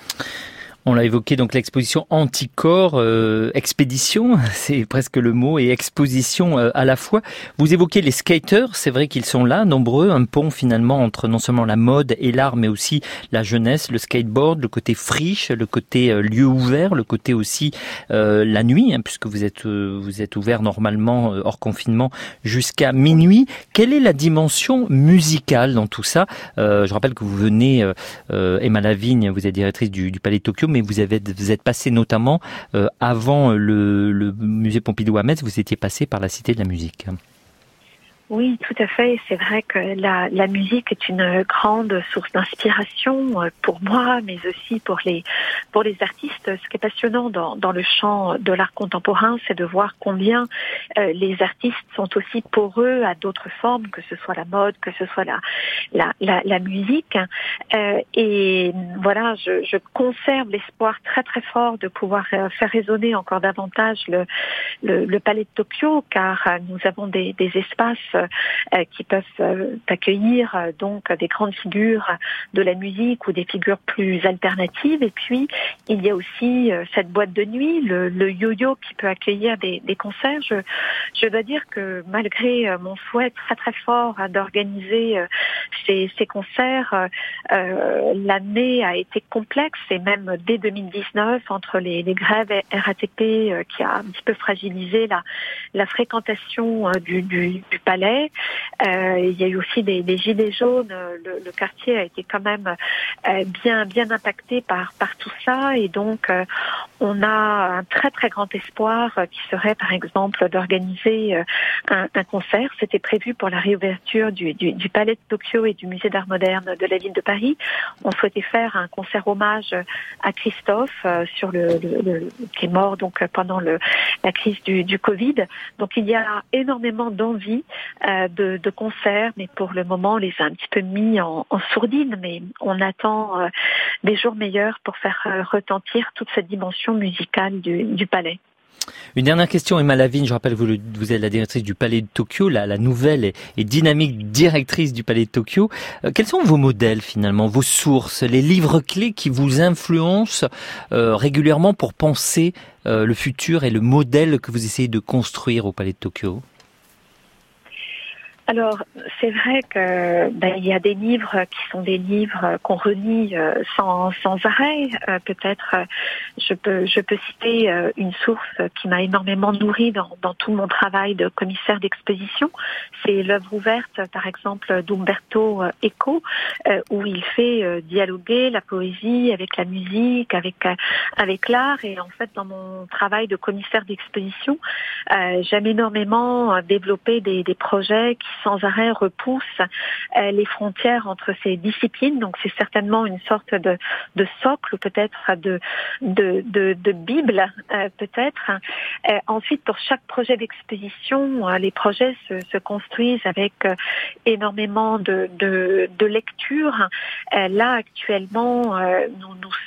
On l'a évoqué, donc l'exposition Anticorps, euh, expédition, c'est presque le mot, et exposition euh, à la fois. Vous évoquez les skaters, c'est vrai qu'ils sont là, nombreux, un pont finalement entre non seulement la mode et l'art, mais aussi la jeunesse, le skateboard, le côté friche, le côté euh, lieu ouvert, le côté aussi euh, la nuit, hein, puisque vous êtes euh, vous êtes ouvert normalement euh, hors confinement jusqu'à minuit. Quelle est la dimension musicale dans tout ça? euh, Je rappelle que vous venez, euh, euh, Emma Lavigne, vous êtes directrice du, du Palais de Tokyo, mais vous avez vous êtes passé notamment euh, avant le, le musée Pompidou à Metz, vous étiez passé par la Cité de la musique. Oui, tout à fait. C'est vrai que la, la musique est une grande source d'inspiration pour moi, mais aussi pour les pour les artistes. Ce qui est passionnant dans, dans le champ de l'art contemporain, c'est de voir combien euh, les artistes sont aussi poreux à d'autres formes, que ce soit la mode, que ce soit la la la, la musique. Euh, et voilà, je, je conserve l'espoir très très fort de pouvoir faire résonner encore davantage le le, le Palais de Tokyo, car nous avons des, des espaces Euh, qui peuvent euh, accueillir euh, donc des grandes figures de la musique ou des figures plus alternatives. Et puis il y a aussi euh, cette boîte de nuit, le, le yo-yo, qui peut accueillir des, des concerts. Je, je dois dire que malgré euh, mon souhait très très fort hein, d'organiser euh, ces, ces concerts, euh, l'année a été complexe, et même dès deux mille dix-neuf, entre les, les grèves R A T P euh, qui a un petit peu fragilisé la, la fréquentation euh, du, du, du palais. Euh, il y a eu aussi des, des gilets jaunes. Le, le quartier a été quand même euh, bien bien impacté par par tout ça, et donc euh, on a un très très grand espoir euh, qui serait par exemple d'organiser euh, un, un concert. C'était prévu pour la réouverture du, du, du Palais de Tokyo et du Musée d'Art Moderne de la ville de Paris. On souhaitait faire un concert hommage à Christophe euh, sur le, le, le qui est mort donc pendant le la crise du, du Covid. Donc il y a énormément d'envie Euh, de, de concerts, mais pour le moment, on les a un petit peu mis en, en sourdine, mais on attend euh, des jours meilleurs pour faire euh, retentir toute cette dimension musicale du, du palais. Une dernière question, Emma Lavigne, je rappelle, vous, vous êtes la directrice du Palais de Tokyo, la, la nouvelle et, et dynamique directrice du Palais de Tokyo. Euh, quels sont vos modèles finalement, vos sources, les livres clés qui vous influencent euh, régulièrement pour penser euh, le futur et le modèle que vous essayez de construire au Palais de Tokyo? Alors, c'est vrai que ben, il y a des livres qui sont des livres qu'on relit euh, sans sans arrêt. Euh, peut-être, euh, je peux je peux citer euh, une source qui m'a énormément nourrie dans dans tout mon travail de commissaire d'exposition. C'est l'œuvre ouverte, par exemple, d'Umberto Eco, euh, où il fait euh, dialoguer la poésie avec la musique, avec euh, avec l'art. Et en fait, dans mon travail de commissaire d'exposition, euh, j'aime énormément développer des des projets qui sans arrêt repousse euh, les frontières entre ces disciplines. Donc c'est certainement une sorte de, de socle, ou peut-être de, de, de, de Bible, euh, peut-être. Euh, ensuite, pour chaque projet d'exposition, euh, les projets se, se construisent avec euh, énormément de, de, de lecture. Euh, là, actuellement, euh, nous, nous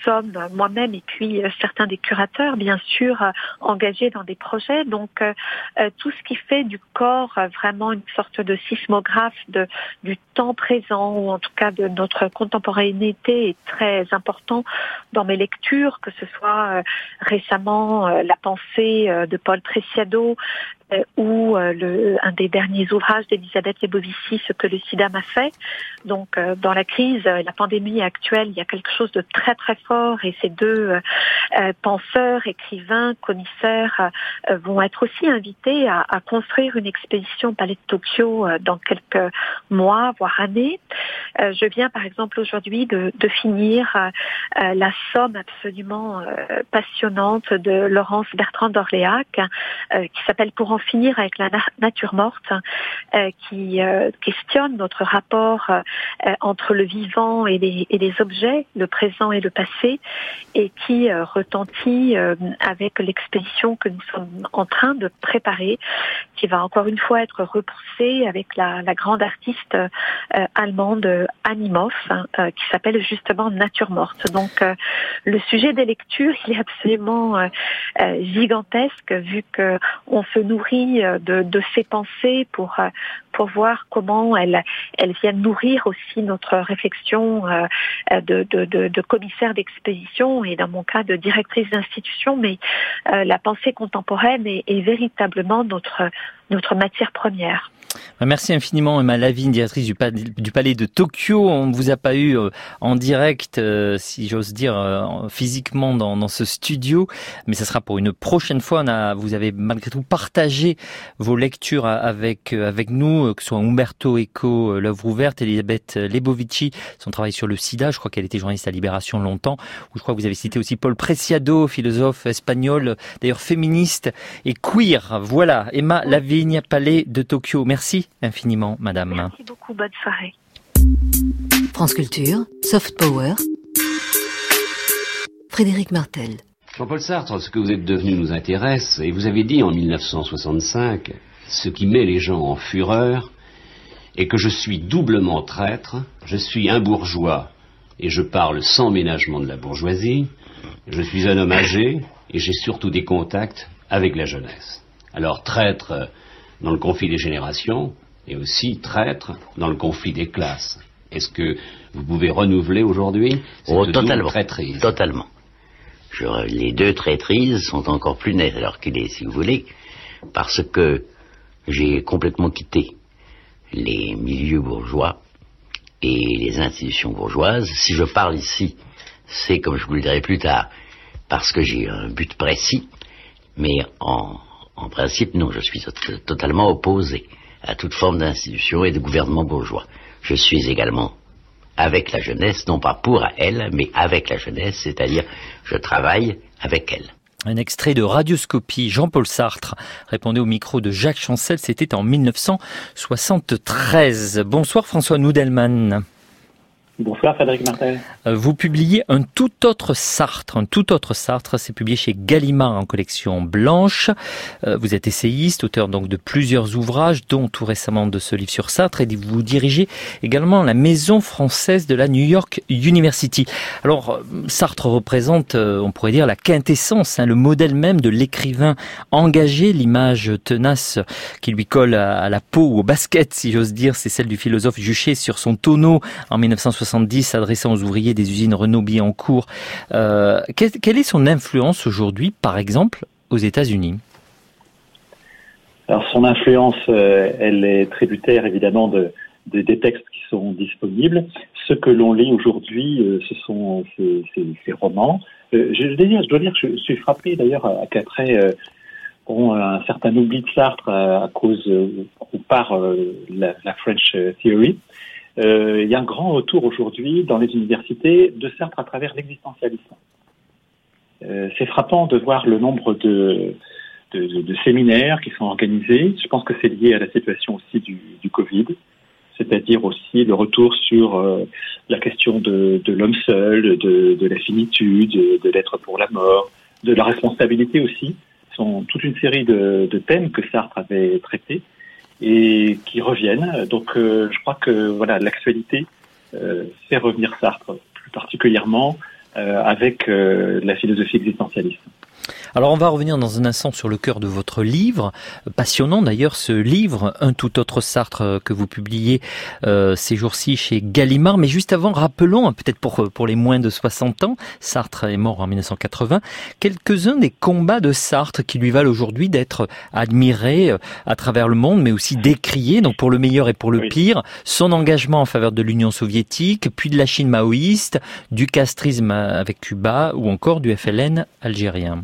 sommes, moi-même et puis euh, certains des curateurs, bien sûr, euh, engagés dans des projets. Donc, euh, euh, tout ce qui fait du corps euh, vraiment une sorte de sismographe de, du temps présent, ou en tout cas de notre contemporanéité, est très important dans mes lectures, que ce soit euh, récemment euh, La pensée euh, de Paul Preciado, euh, ou euh, le, un des derniers ouvrages d'Elisabeth Lebovici, Ce que le sida m'a fait. Donc, euh, dans la crise, euh, la pandémie actuelle, il y a quelque chose de très très fort, et ces deux euh, euh, penseurs, écrivains, commissaires euh, vont être aussi invités à, à construire une expédition au Palais de Tokyo euh, dans quelques mois, voire années. Euh, je viens par exemple aujourd'hui de, de finir euh, euh, la somme absolument euh, passionnante de Laurence Bertrand d'Orléac, euh, qui s'appelle Pour en finir avec la na- nature morte, euh, qui euh, questionne notre rapport euh, entre le vivant et les, et les objets, le présent et le passé, et qui euh, retentit euh, avec l'expédition que nous sommes en train de préparer, qui va encore une fois être repoussée avec la, la grande artiste euh, allemande Annie Moff, hein, euh, qui s'appelle justement Nature morte. Donc euh, le sujet des lectures, il est absolument euh, euh, gigantesque, vu que on se nourrit euh, de, de ces pensées pour euh, pour voir comment elles elles viennent nourrir aussi notre réflexion euh, de, de, de, de commissaire d'expédition, et dans mon cas de directrice d'institution. Mais euh, la pensée contemporaine est, est véritablement notre notre matière première. Merci infiniment, Emma Lavigne, directrice du Palais, du Palais de Tokyo. On ne vous a pas eu euh, en direct, euh, si j'ose dire, euh, physiquement dans, dans ce studio, mais ça sera pour une prochaine fois. On a, vous avez malgré tout partagé vos lectures avec euh, avec nous, que ce soit Umberto Eco, L'œuvre ouverte, Elisabeth Lebovici, son travail sur le sida. Je crois qu'elle était journaliste à Libération longtemps. Ou je crois que vous avez cité aussi Paul Preciado, philosophe espagnol, d'ailleurs féministe et queer. Voilà, Emma Lavigne, Palais de Tokyo. Merci infiniment, madame. Merci beaucoup, bonne soirée. France Culture, Soft Power, Frédéric Martel. Jean-Paul Sartre, ce que vous êtes devenu nous intéresse, et vous avez dit en mille neuf cent soixante-cinq, ce qui met les gens en fureur est que je suis doublement traître, je suis un bourgeois, et je parle sans ménagement de la bourgeoisie, je suis un homme âgé, et j'ai surtout des contacts avec la jeunesse. Alors traître dans le conflit des générations, et aussi traître dans le conflit des classes. Est-ce que vous pouvez renouveler aujourd'hui cette oh, double totalement, traîtrise? Totalement. Je, les deux traîtrises sont encore plus nettes alors qu'il est, si vous voulez, parce que j'ai complètement quitté les milieux bourgeois et les institutions bourgeoises. Si je parle ici, c'est, comme je vous le dirai plus tard, parce que j'ai un but précis, mais en, en principe, non, je suis totalement opposé à toute forme d'institution et de gouvernement bourgeois. Je suis également avec la jeunesse, non pas pour elle, mais avec la jeunesse, c'est-à-dire je travaille avec elle. Un extrait de Radioscopie, Jean-Paul Sartre répondait au micro de Jacques Chancel, c'était en mille neuf cent soixante-treize. Bonsoir François Noudelman. Bonsoir Frédéric Martel. Vous publiez un tout autre Sartre, un tout autre Sartre, c'est publié chez Gallimard en collection blanche. Vous êtes essayiste, auteur donc de plusieurs ouvrages, dont tout récemment de ce livre sur Sartre, et vous dirigez également la Maison française de la New York University. Alors Sartre représente, on pourrait dire, la quintessence, hein, le modèle même de l'écrivain engagé, l'image tenace qui lui colle à la peau ou au basket, si j'ose dire, c'est celle du philosophe juché sur son tonneau en mille neuf cent soixante-dix, s'adressant aux ouvriers des usines Renault-Billancourt. Euh, quelle, quelle est son influence aujourd'hui, par exemple, aux États-Unis? Alors son influence, euh, elle est tributaire évidemment de, de, des textes qui sont disponibles. Ce que l'on lit aujourd'hui, euh, ce sont ces, ces, ces romans. Euh, je, dois dire, je dois dire que je suis frappé d'ailleurs à, à qu'après euh, bon, un certain oubli de Sartre à, à cause euh, ou par euh, la, la French Theory. Euh, il y a un grand retour aujourd'hui dans les universités de Sartre à travers l'existentialisme. Euh, c'est frappant de voir le nombre de, de, de, de séminaires qui sont organisés. Je pense que c'est lié à la situation aussi du, du Covid, c'est-à-dire aussi le retour sur euh, la question de, de l'homme seul, de, de la finitude, de l'être pour la mort, de la responsabilité aussi. Ce sont toute une série de, de thèmes que Sartre avait traités et qui reviennent. Donc euh, je crois que voilà, l'actualité euh, fait revenir Sartre plus particulièrement euh, avec euh, la philosophie existentialiste. Alors on va revenir dans un instant sur le cœur de votre livre, passionnant d'ailleurs ce livre, Un tout autre Sartre que vous publiez euh, ces jours-ci chez Gallimard. Mais juste avant, rappelons, peut-être pour, pour les moins de soixante ans, Sartre est mort en dix-neuf cent quatre-vingts, quelques-uns des combats de Sartre qui lui valent aujourd'hui d'être admirés à travers le monde, mais aussi décriés, donc pour le meilleur et pour le oui. pire. Son engagement en faveur de l'Union soviétique, puis de la Chine maoïste, du castrisme avec Cuba ou encore du F L N algérien.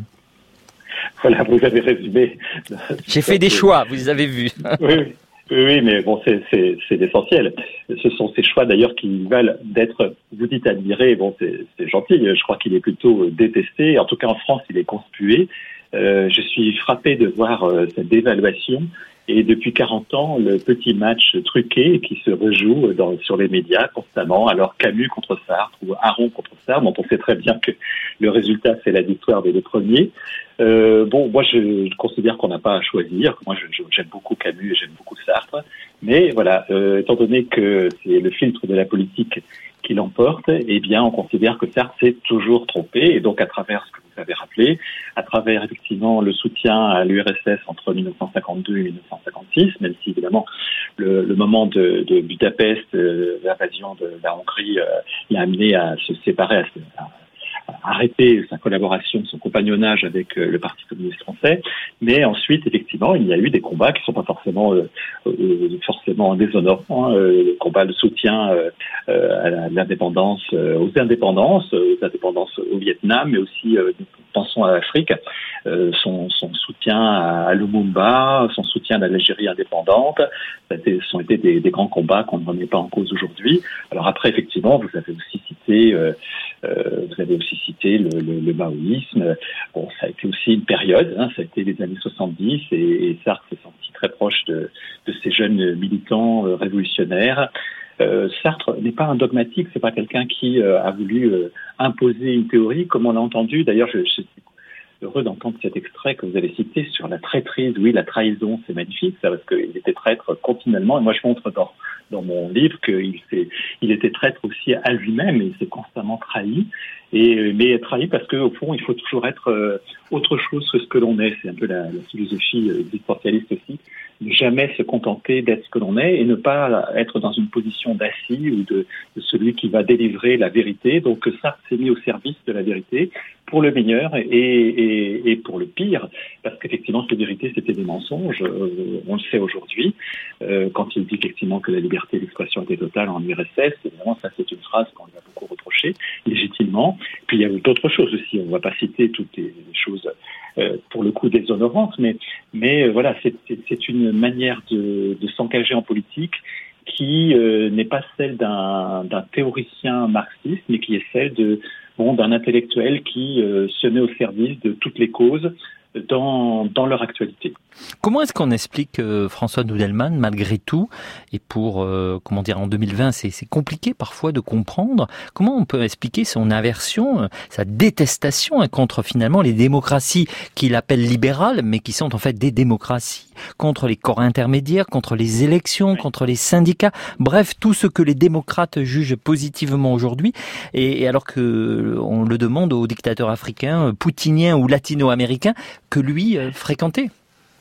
Voilà, vous avez résumé. J'ai fait des choix, vous les avez vus. Oui, oui, oui, mais bon, c'est, c'est, c'est l'essentiel. Ce sont ces choix d'ailleurs qui valent d'être, vous dites admiré, bon, c'est, c'est gentil, je crois qu'il est plutôt détesté. En tout cas, en France, il est conspué. Euh, je suis frappé de voir euh, cette dévaluation. Et depuis quarante ans, le petit match truqué qui se rejoue dans, sur les médias constamment. Alors Camus contre Sartre ou Aron contre Sartre, dont on sait très bien que le résultat, c'est la victoire des deux premiers. Euh, bon, moi, je considère qu'on n'a pas à choisir. Moi, je, je, j'aime beaucoup Camus et j'aime beaucoup Sartre. Mais voilà, euh, étant donné que c'est le filtre de la politique qui l'emporte, eh bien, on considère que Sartre s'est toujours trompé. Et donc, à travers ce que vous avez rappelé, à travers effectivement le soutien à l'U R S S entre dix-neuf cent cinquante-deux et dix-neuf cent cinquante-six, même si évidemment le, le moment de, de Budapest, euh, l'invasion de la Hongrie, euh, l'a amené à se séparer, à, se, à arrêter sa collaboration, son compagnonnage avec euh, le Parti communiste français. Mais ensuite, effectivement, il y a eu des combats qui ne sont pas forcément euh, euh, forcément déshonorants. Hein, euh, le combat de soutien euh, euh, à l'indépendance, euh, aux indépendances, aux indépendances au Vietnam, mais aussi, euh, pensons à l'Afrique, euh, son, son soutien à Lumumba, son soutien à l'Algérie indépendante. Ça a été, ce sont été des, des grands combats qu'on ne remet pas en cause aujourd'hui. Alors après, effectivement, vous avez aussi cité, euh, euh, vous avez aussi cité le, le, le maoïsme. Bon, ça a été aussi une période, hein, ça a été les années soixante-dix, et, et Sartre s'est senti très proche de, de ces jeunes militants euh, révolutionnaires. Euh, Sartre n'est pas un dogmatique, c'est pas quelqu'un qui euh, a voulu euh, imposer une théorie, comme on l'a entendu. D'ailleurs, je, je suis heureux d'entendre cet extrait que vous avez cité sur la traîtrise. Oui, la trahison, c'est magnifique, ça, parce qu'il était traître continuellement. Et moi, je montre dans, dans mon livre qu'il s'est, il était traître aussi à lui-même, et il s'est constamment trahi. Et, mais trahi parce qu'au fond, il faut toujours être euh, autre chose que ce que l'on est. C'est un peu la, la philosophie euh, existentialiste aussi. Ne jamais se contenter d'être ce que l'on est et ne pas être dans une position d'assis ou de, de celui qui va délivrer la vérité. Donc Sartre s'est mis au service de la vérité pour le meilleur et, et, et pour le pire, parce qu'effectivement, cette vérité, c'était des mensonges. Euh, on le sait aujourd'hui. Euh, quand il dit effectivement que la liberté d'expression était totale en U R S S, évidemment, ça, c'est une phrase qu'on lui a beaucoup reprochée, légitimement. Puis il y a d'autres choses aussi. On ne va pas citer toutes les choses euh, pour le coup déshonorantes, mais, mais euh, voilà, c'est, c'est, c'est une manière de, de s'engager en politique qui euh, n'est pas celle d'un, d'un théoricien marxiste, mais qui est celle de bon d'un intellectuel qui euh, se met au service de toutes les causes dans, dans leur actualité. Comment est-ce qu'on explique euh, François Nudelman, malgré tout, et pour, euh, comment dire, en deux mille vingt, c'est, c'est compliqué parfois de comprendre, comment on peut expliquer son aversion, euh, sa détestation hein, contre finalement les démocraties qu'il appelle libérales, mais qui sont en fait des démocraties, contre les corps intermédiaires, contre les élections, contre les syndicats, bref, tout ce que les démocrates jugent positivement aujourd'hui, et, et alors que on le demande aux dictateurs africains, poutiniens ou latino-américains, que lui euh, fréquentait.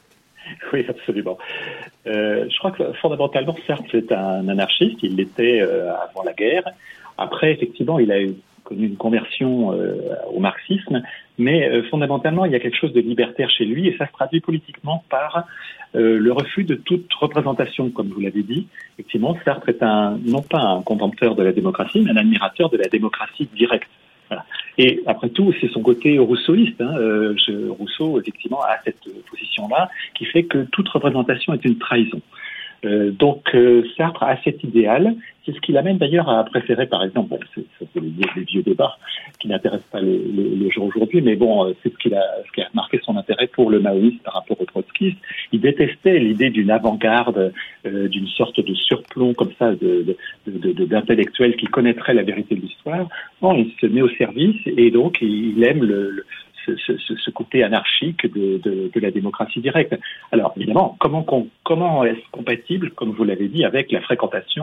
Oui, absolument. Euh, je crois que fondamentalement, certes, c'est un anarchiste, il l'était euh, avant la guerre. Après, effectivement, il a eu, connu une conversion euh, au marxisme, mais euh, fondamentalement, il y a quelque chose de libertaire chez lui, et ça se traduit politiquement par euh, le refus de toute représentation, comme vous l'avez dit. Effectivement, Sartre est un, non pas un contempteur de la démocratie, mais un admirateur de la démocratie directe. Voilà. Et après tout, c'est son côté rousseauiste. Hein. Euh, je, Rousseau, effectivement, a cette position-là qui fait que toute représentation est une trahison. Euh, donc, euh, Sartre a cet idéal. C'est ce qui l'amène d'ailleurs à préférer, par exemple, bon, c'est, c'est les, les vieux débats qui n'intéressent pas les, les, les gens aujourd'hui, mais bon, c'est ce, qu'il a, ce qui a marqué son intérêt pour le maoïsme par rapport au trotskisme. Il détestait l'idée d'une avant-garde, euh, d'une sorte de surplomb comme ça de, de, de, de, d'intellectuels qui connaîtraient la vérité de l'histoire. Non, il se met au service et donc il aime le, le Ce, ce, ce côté anarchique de, de, de la démocratie directe. Alors évidemment, comment, comment est-ce compatible, comme vous l'avez dit, avec la fréquentation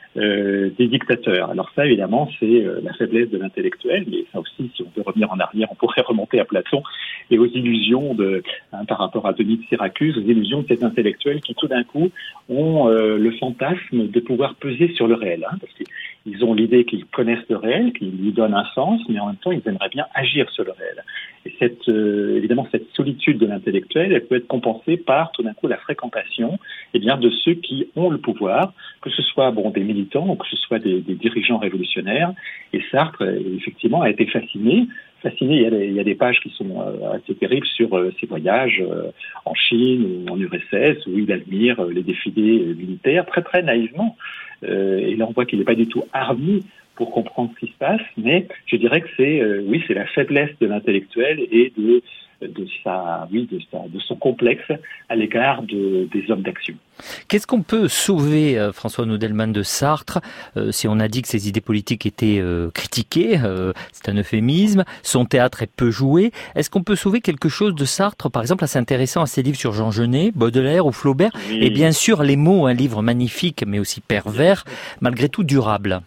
euh, des dictateurs. Alors ça, évidemment, c'est euh, la faiblesse de l'intellectuel, et ça aussi, si on veut revenir en arrière, on pourrait remonter à Platon et aux illusions de, hein, par rapport à Denis de Syracuse, aux illusions de ces intellectuels qui, tout d'un coup, ont euh, le fantasme de pouvoir peser sur le réel, hein, parce qu'ils ont l'idée qu'ils connaissent le réel, qu'ils lui donnent un sens, mais en même temps, ils aimeraient bien agir sur le réel. Et cette, euh, évidemment, cette solitude de l'intellectuel, elle peut être compensée par, tout d'un coup, la fréquentation, eh bien, de ceux qui ont le pouvoir, que ce soit, bon, des militants, ou que ce soit des, des dirigeants révolutionnaires. Et Sartre, effectivement, a été fasciné. Fasciné, il y a des, il y a des pages qui sont euh, assez terribles sur euh, ses voyages euh, en Chine ou en U R S S, où il admire euh, les défilés euh, militaires, très, très naïvement. Euh, et là, on voit qu'il n'est pas du tout armé pour comprendre ce qui se passe, mais je dirais que c'est, euh, oui, c'est la faiblesse de l'intellectuel et de, de sa, oui, de sa, de son complexe à l'égard de, des hommes d'action. Qu'est-ce qu'on peut sauver, euh, François Noudelman, de Sartre, euh, si on a dit que ses idées politiques étaient euh, critiquées, euh, c'est un euphémisme, son théâtre est peu joué. Est-ce qu'on peut sauver quelque chose de Sartre, par exemple, en s'intéressant à ses livres sur Jean Genet, Baudelaire ou Flaubert, oui. Et bien sûr Les Mots, un livre magnifique mais aussi pervers, malgré tout durable?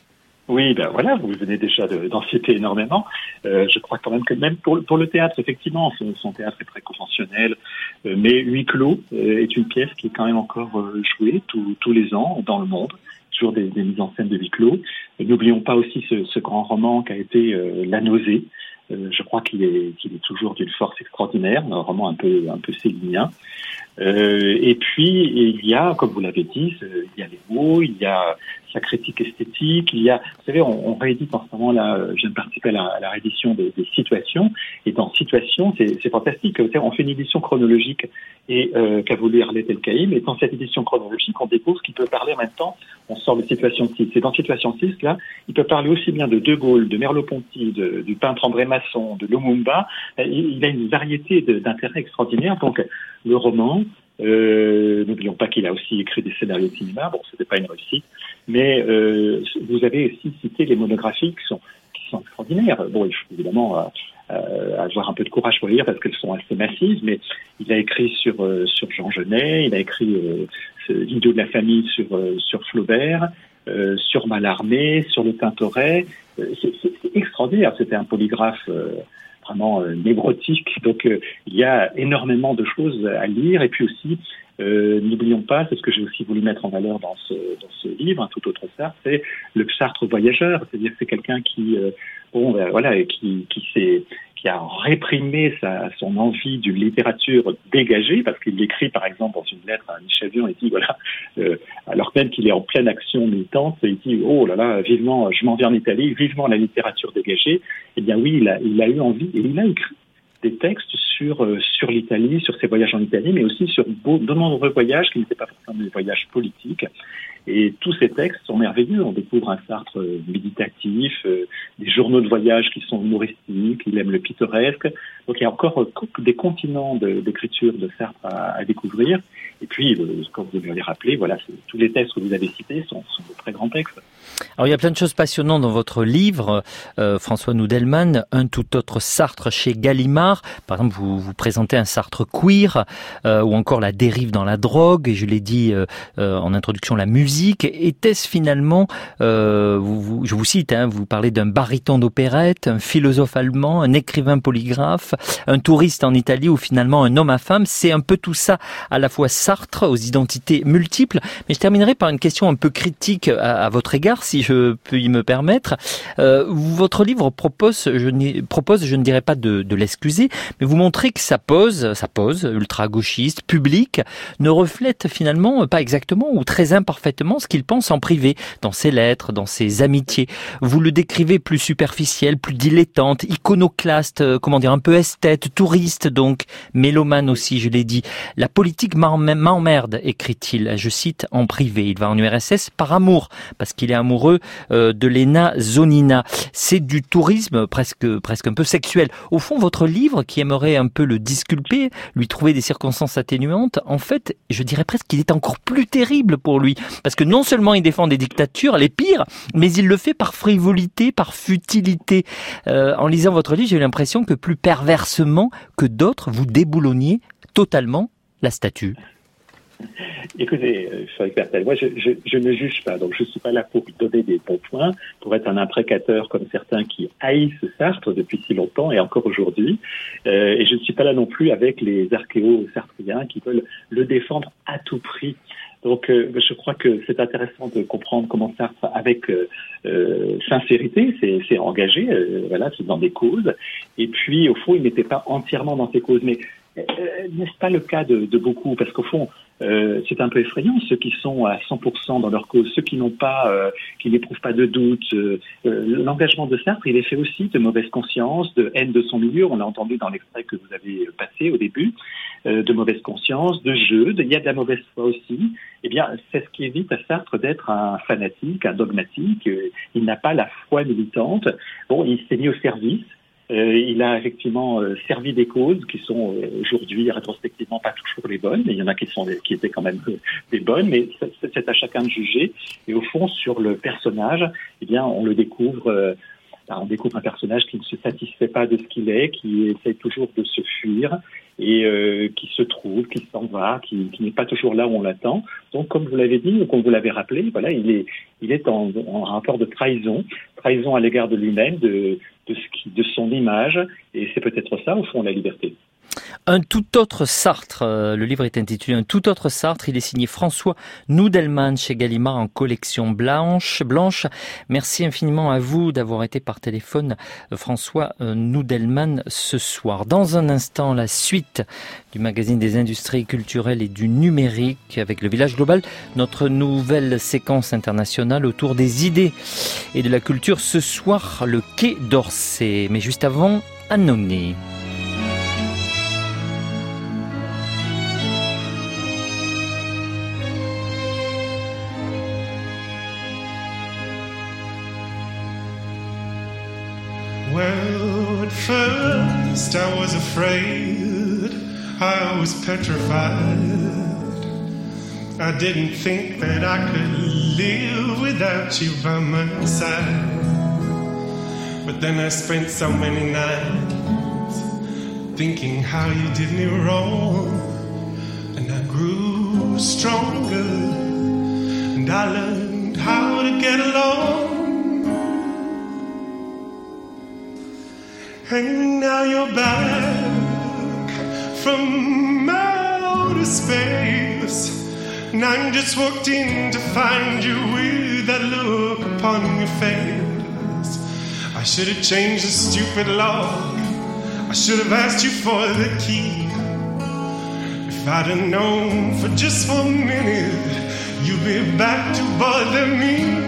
Oui, ben voilà, vous venez déjà de, d'en citer énormément. Euh, je crois quand même que même pour, pour le théâtre, effectivement, son, son théâtre est très conventionnel, euh, mais Huis clos euh, est une pièce qui est quand même encore euh, jouée tous, tous les ans dans le monde, toujours des, des mises en scène de huis clos. Et n'oublions pas aussi ce, ce grand roman qui a été euh, La Nausée. Euh, je crois qu'il est, qu'il est toujours d'une force extraordinaire, un roman un peu, un peu célinien. Euh, et puis, il y a, comme vous l'avez dit, il y a les mots, il y a sa critique esthétique, il y a, vous savez, on, on réédite en ce moment-là, je viens de participer à la, à la réédition des, des situations, et dans Situations, c'est, c'est fantastique, on fait une édition chronologique et euh, qu'a voulu Arlette Elkaïm, et dans cette édition chronologique, on découvre qu'il peut parler en même temps, on sort de Situation six, et dans Situation six, là, il peut parler aussi bien de De Gaulle, de Merleau-Ponty, de, du peintre André Masson, de Lumumba, il, il a une variété de, d'intérêts extraordinaires, donc le roman, Euh, n'oublions pas qu'il a aussi écrit des scénarios de cinéma. Bon, c'était pas une réussite, mais euh, vous avez aussi cité les monographies qui sont qui sont extraordinaires. Bon, il faut évidemment euh, avoir un peu de courage pour lire parce qu'elles sont assez massives, mais il a écrit sur euh, sur Jean Genet, il a écrit euh, L'idiot de la famille sur euh, sur Flaubert, euh, sur Mallarmé, sur le Tintoret. Euh, c'est, c'est, c'est extraordinaire. C'était un polygraphe. Euh, vraiment euh, névrotique. Donc euh, il y a énormément de choses à lire. Et puis aussi, euh, n'oublions pas, c'est ce que j'ai aussi voulu mettre en valeur dans ce, dans ce livre, un tout autre Sartre, c'est le Sartre voyageur. C'est-à-dire que c'est quelqu'un qui, euh, bon, ben, voilà, qui, qui s'est qui a réprimé sa, son envie d'une littérature dégagée, parce qu'il l'écrit, par exemple, dans une lettre à Michel Vian, il dit, voilà, euh, alors même qu'il est en pleine action militante, il dit, oh là là, vivement, je m'en viens en Italie, vivement la littérature dégagée. Eh bien oui, il a, il a eu envie, et il a écrit des textes sur, euh, sur l'Italie, sur ses voyages en Italie, mais aussi sur beau, de nombreux voyages qui n'étaient pas forcément des voyages politiques. Et tous ces textes sont merveilleux. On découvre un Sartre méditatif, euh, des journaux de voyage qui sont humoristiques, il aime le pittoresque. Donc il y a encore euh, des continents de, d'écriture de Sartre à, à découvrir. Et puis, euh, comme vous l'avez rappelé, voilà, tous les textes que vous avez cités sont, sont de très grands textes. Alors il y a plein de choses passionnantes dans votre livre, euh, François Noudelman, un tout autre Sartre chez Gallimard. Par exemple, vous, vous présentez un Sartre queer, euh, ou encore la dérive dans la drogue, et je l'ai dit euh, euh, en introduction, la musique. Était-ce finalement, euh, vous, vous, je vous cite, hein, vous parlez d'un baryton d'opérette, un philosophe allemand, un écrivain polygraphe, un touriste en Italie ou finalement un homme à femme. C'est un peu tout ça, à la fois Sartre, aux identités multiples. Mais je terminerai par une question un peu critique à, à votre égard, si je peux y me permettre. Euh, votre livre propose, je, n'y, propose, je ne dirais pas de, de l'excuser, mais vous montrez que sa pose, sa pose ultra-gauchiste, publique, ne reflète finalement pas exactement ou très imparfaitement ce qu'il pense en privé, dans ses lettres, dans ses amitiés. Vous le décrivez plus superficiel, plus dilettante, iconoclaste, euh, comment dire, un peu esthète, touriste donc, mélomane aussi, je l'ai dit. La politique m'emmerde, écrit-il, je cite, en privé. Il va en U R S S par amour, parce qu'il est amoureux euh, de Lena Zonina. C'est du tourisme presque, presque un peu sexuel. Au fond, votre livre, qui aimerait un peu le disculper, lui trouver des circonstances atténuantes, en fait, je dirais presque qu'il est encore plus terrible pour lui. Parce que non seulement il défend des dictatures, les pires, mais il le fait par frivolité, par futilité. Euh, en lisant votre livre, j'ai eu l'impression que plus perversement que d'autres, vous déboulonniez totalement la statue. Écoutez, euh, Frédéric Bertel, moi je, je, je ne juge pas, donc je ne suis pas là pour donner des bons points, pour être un imprécateur comme certains qui haïssent Sartre depuis si longtemps et encore aujourd'hui. Euh, et je ne suis pas là non plus avec les archéo-sartriens qui veulent le défendre à tout prix. Donc euh, je crois que c'est intéressant de comprendre comment Sartre, avec euh, euh, sincérité, s'est, s'est engagé, euh, voilà, c'est dans des causes. Et puis au fond, il n'était pas entièrement dans ces causes, mais euh, n'est-ce pas le cas de, de beaucoup? Parce qu'au fond, euh, c'est un peu effrayant, ceux qui sont à cent pour cent dans leur cause, ceux qui n'ont pas, euh, qui n'éprouvent pas de doute. Euh, l'engagement de Sartre, il est fait aussi de mauvaise conscience, de haine de son milieu. On l'a entendu dans l'extrait que vous avez passé au début, euh, de mauvaise conscience, de jeu, de, il y a de la mauvaise foi aussi. Eh bien, c'est ce qui évite à Sartre d'être un fanatique, un dogmatique. Il n'a pas la foi militante. Bon, il s'est mis au service. Euh, il a effectivement euh, servi des causes qui sont euh, aujourd'hui rétrospectivement pas toujours les bonnes. Il y en a qui sont qui étaient quand même euh, des bonnes, mais c'est, c'est à chacun de juger. Et au fond, sur le personnage, eh bien, on le découvre. Euh, on découvre un personnage qui ne se satisfait pas de ce qu'il est, qui essaie toujours de se fuir et euh, qui se trouve, qui s'en va, qui, qui n'est pas toujours là où on l'attend. Donc, comme vous l'avez dit, ou comme vous l'avez rappelé, voilà, il est, il est en, en rapport de trahison, trahison à l'égard de lui-même, de, de, ce qui, de son image, et c'est peut-être ça, au fond, la liberté. Un tout autre Sartre, le livre est intitulé Un tout autre Sartre, il est signé François Noudelman chez Gallimard en collection blanche. blanche. Merci infiniment à vous d'avoir été par téléphone, François Noudelman, ce soir. Dans un instant, la suite du magazine des industries culturelles et du numérique avec le Village Global, notre nouvelle séquence internationale autour des idées et de la culture ce soir, le Quai d'Orsay. Mais juste avant, Annoni. Well, at first I was afraid, I was petrified. I didn't think that I could live without you by my side. But then I spent so many nights thinking how you did me wrong. And I grew stronger, and I learned how to get along. And now you're back from outer space, and I'm just walked in to find you with that look upon your face. I should have changed the stupid lock, I should have asked you for the key. If I'd have known for just one minute you'd be back to bother me.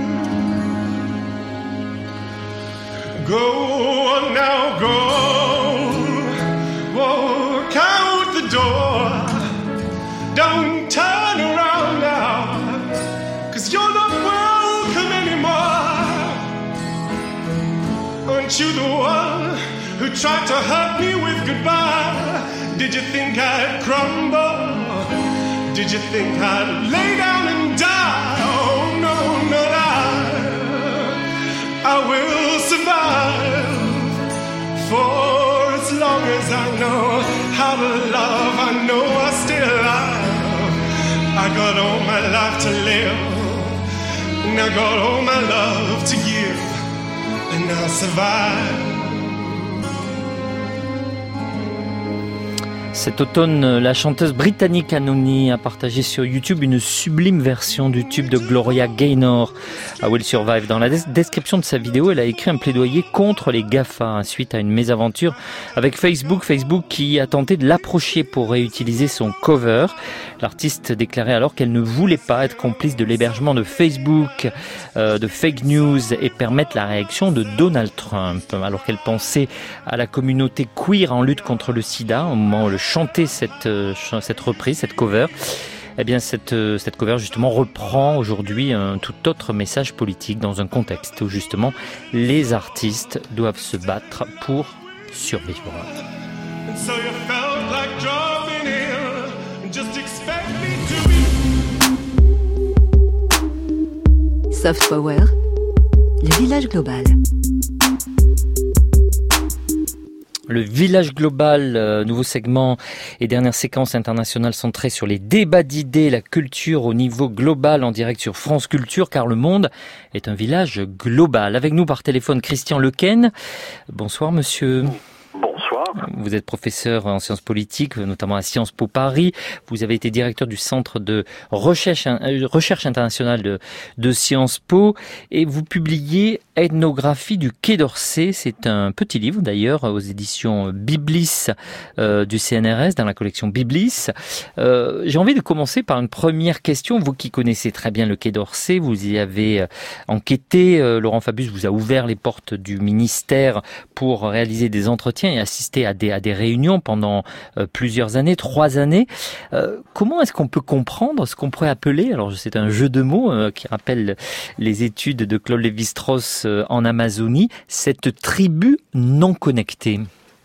Go on now, go, walk out the door. Don't turn around now, 'cause you're not welcome anymore. Aren't you the one who tried to hurt me with goodbye? Did you think I'd crumble? Did you think I'd lay down and die? Oh no, not I. I will survive, for as long as I know how to love, I know I still love. I got all my life to live, and I got all my love to give, and I'll survive. Cet automne, la chanteuse britannique Annoni a partagé sur YouTube une sublime version du tube de Gloria Gaynor, I Will Survive. Dans la des- description de sa vidéo, elle a écrit un plaidoyer contre les GAFA suite à une mésaventure avec Facebook. Facebook qui a tenté de l'approcher pour réutiliser son cover. L'artiste déclarait alors qu'elle ne voulait pas être complice de l'hébergement de Facebook, euh, de fake news et permettre la réaction de Donald Trump. Alors qu'elle pensait à la communauté queer en lutte contre le sida, au moment où elle chantait cette, euh, cette reprise, cette cover, eh bien cette, euh, cette cover justement reprend aujourd'hui un tout autre message politique dans un contexte où justement les artistes doivent se battre pour survivre. So you felt like dropping in, and just expect me to be. Soft Power, le Village Global. Le village global, euh, nouveau segment et dernière séquence internationale centrée sur les débats d'idées, la culture au niveau global en direct sur France Culture, car le monde est un village global. Avec nous par téléphone Christian Lequesne. Bonsoir monsieur. Bonsoir. Vous êtes professeur en sciences politiques, notamment à Sciences Po Paris. Vous avez été directeur du Centre de recherche, recherche internationale de, de Sciences Po et vous publiez Ethnographie du Quai d'Orsay. C'est un petit livre d'ailleurs aux éditions Biblis euh, du C N R S, dans la collection Biblis. Euh, j'ai envie de commencer par une première question. Vous qui connaissez très bien le Quai d'Orsay, vous y avez enquêté. Euh, Laurent Fabius vous a ouvert les portes du ministère pour réaliser des entretiens et assister à des, à des réunions pendant euh, plusieurs années, trois années. Euh, comment est-ce qu'on peut comprendre ce qu'on pourrait appeler, alors c'est un jeu de mots euh, qui rappelle les études de Claude Lévi-Strauss euh, en Amazonie, cette tribu non connectée?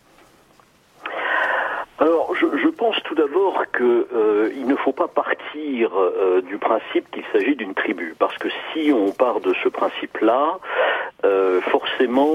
Alors, je, je pense tout d'abord que euh, il ne faut pas partir euh, du principe qu'il s'agit d'une tribu, parce que si on part de ce principe-là, euh, forcément,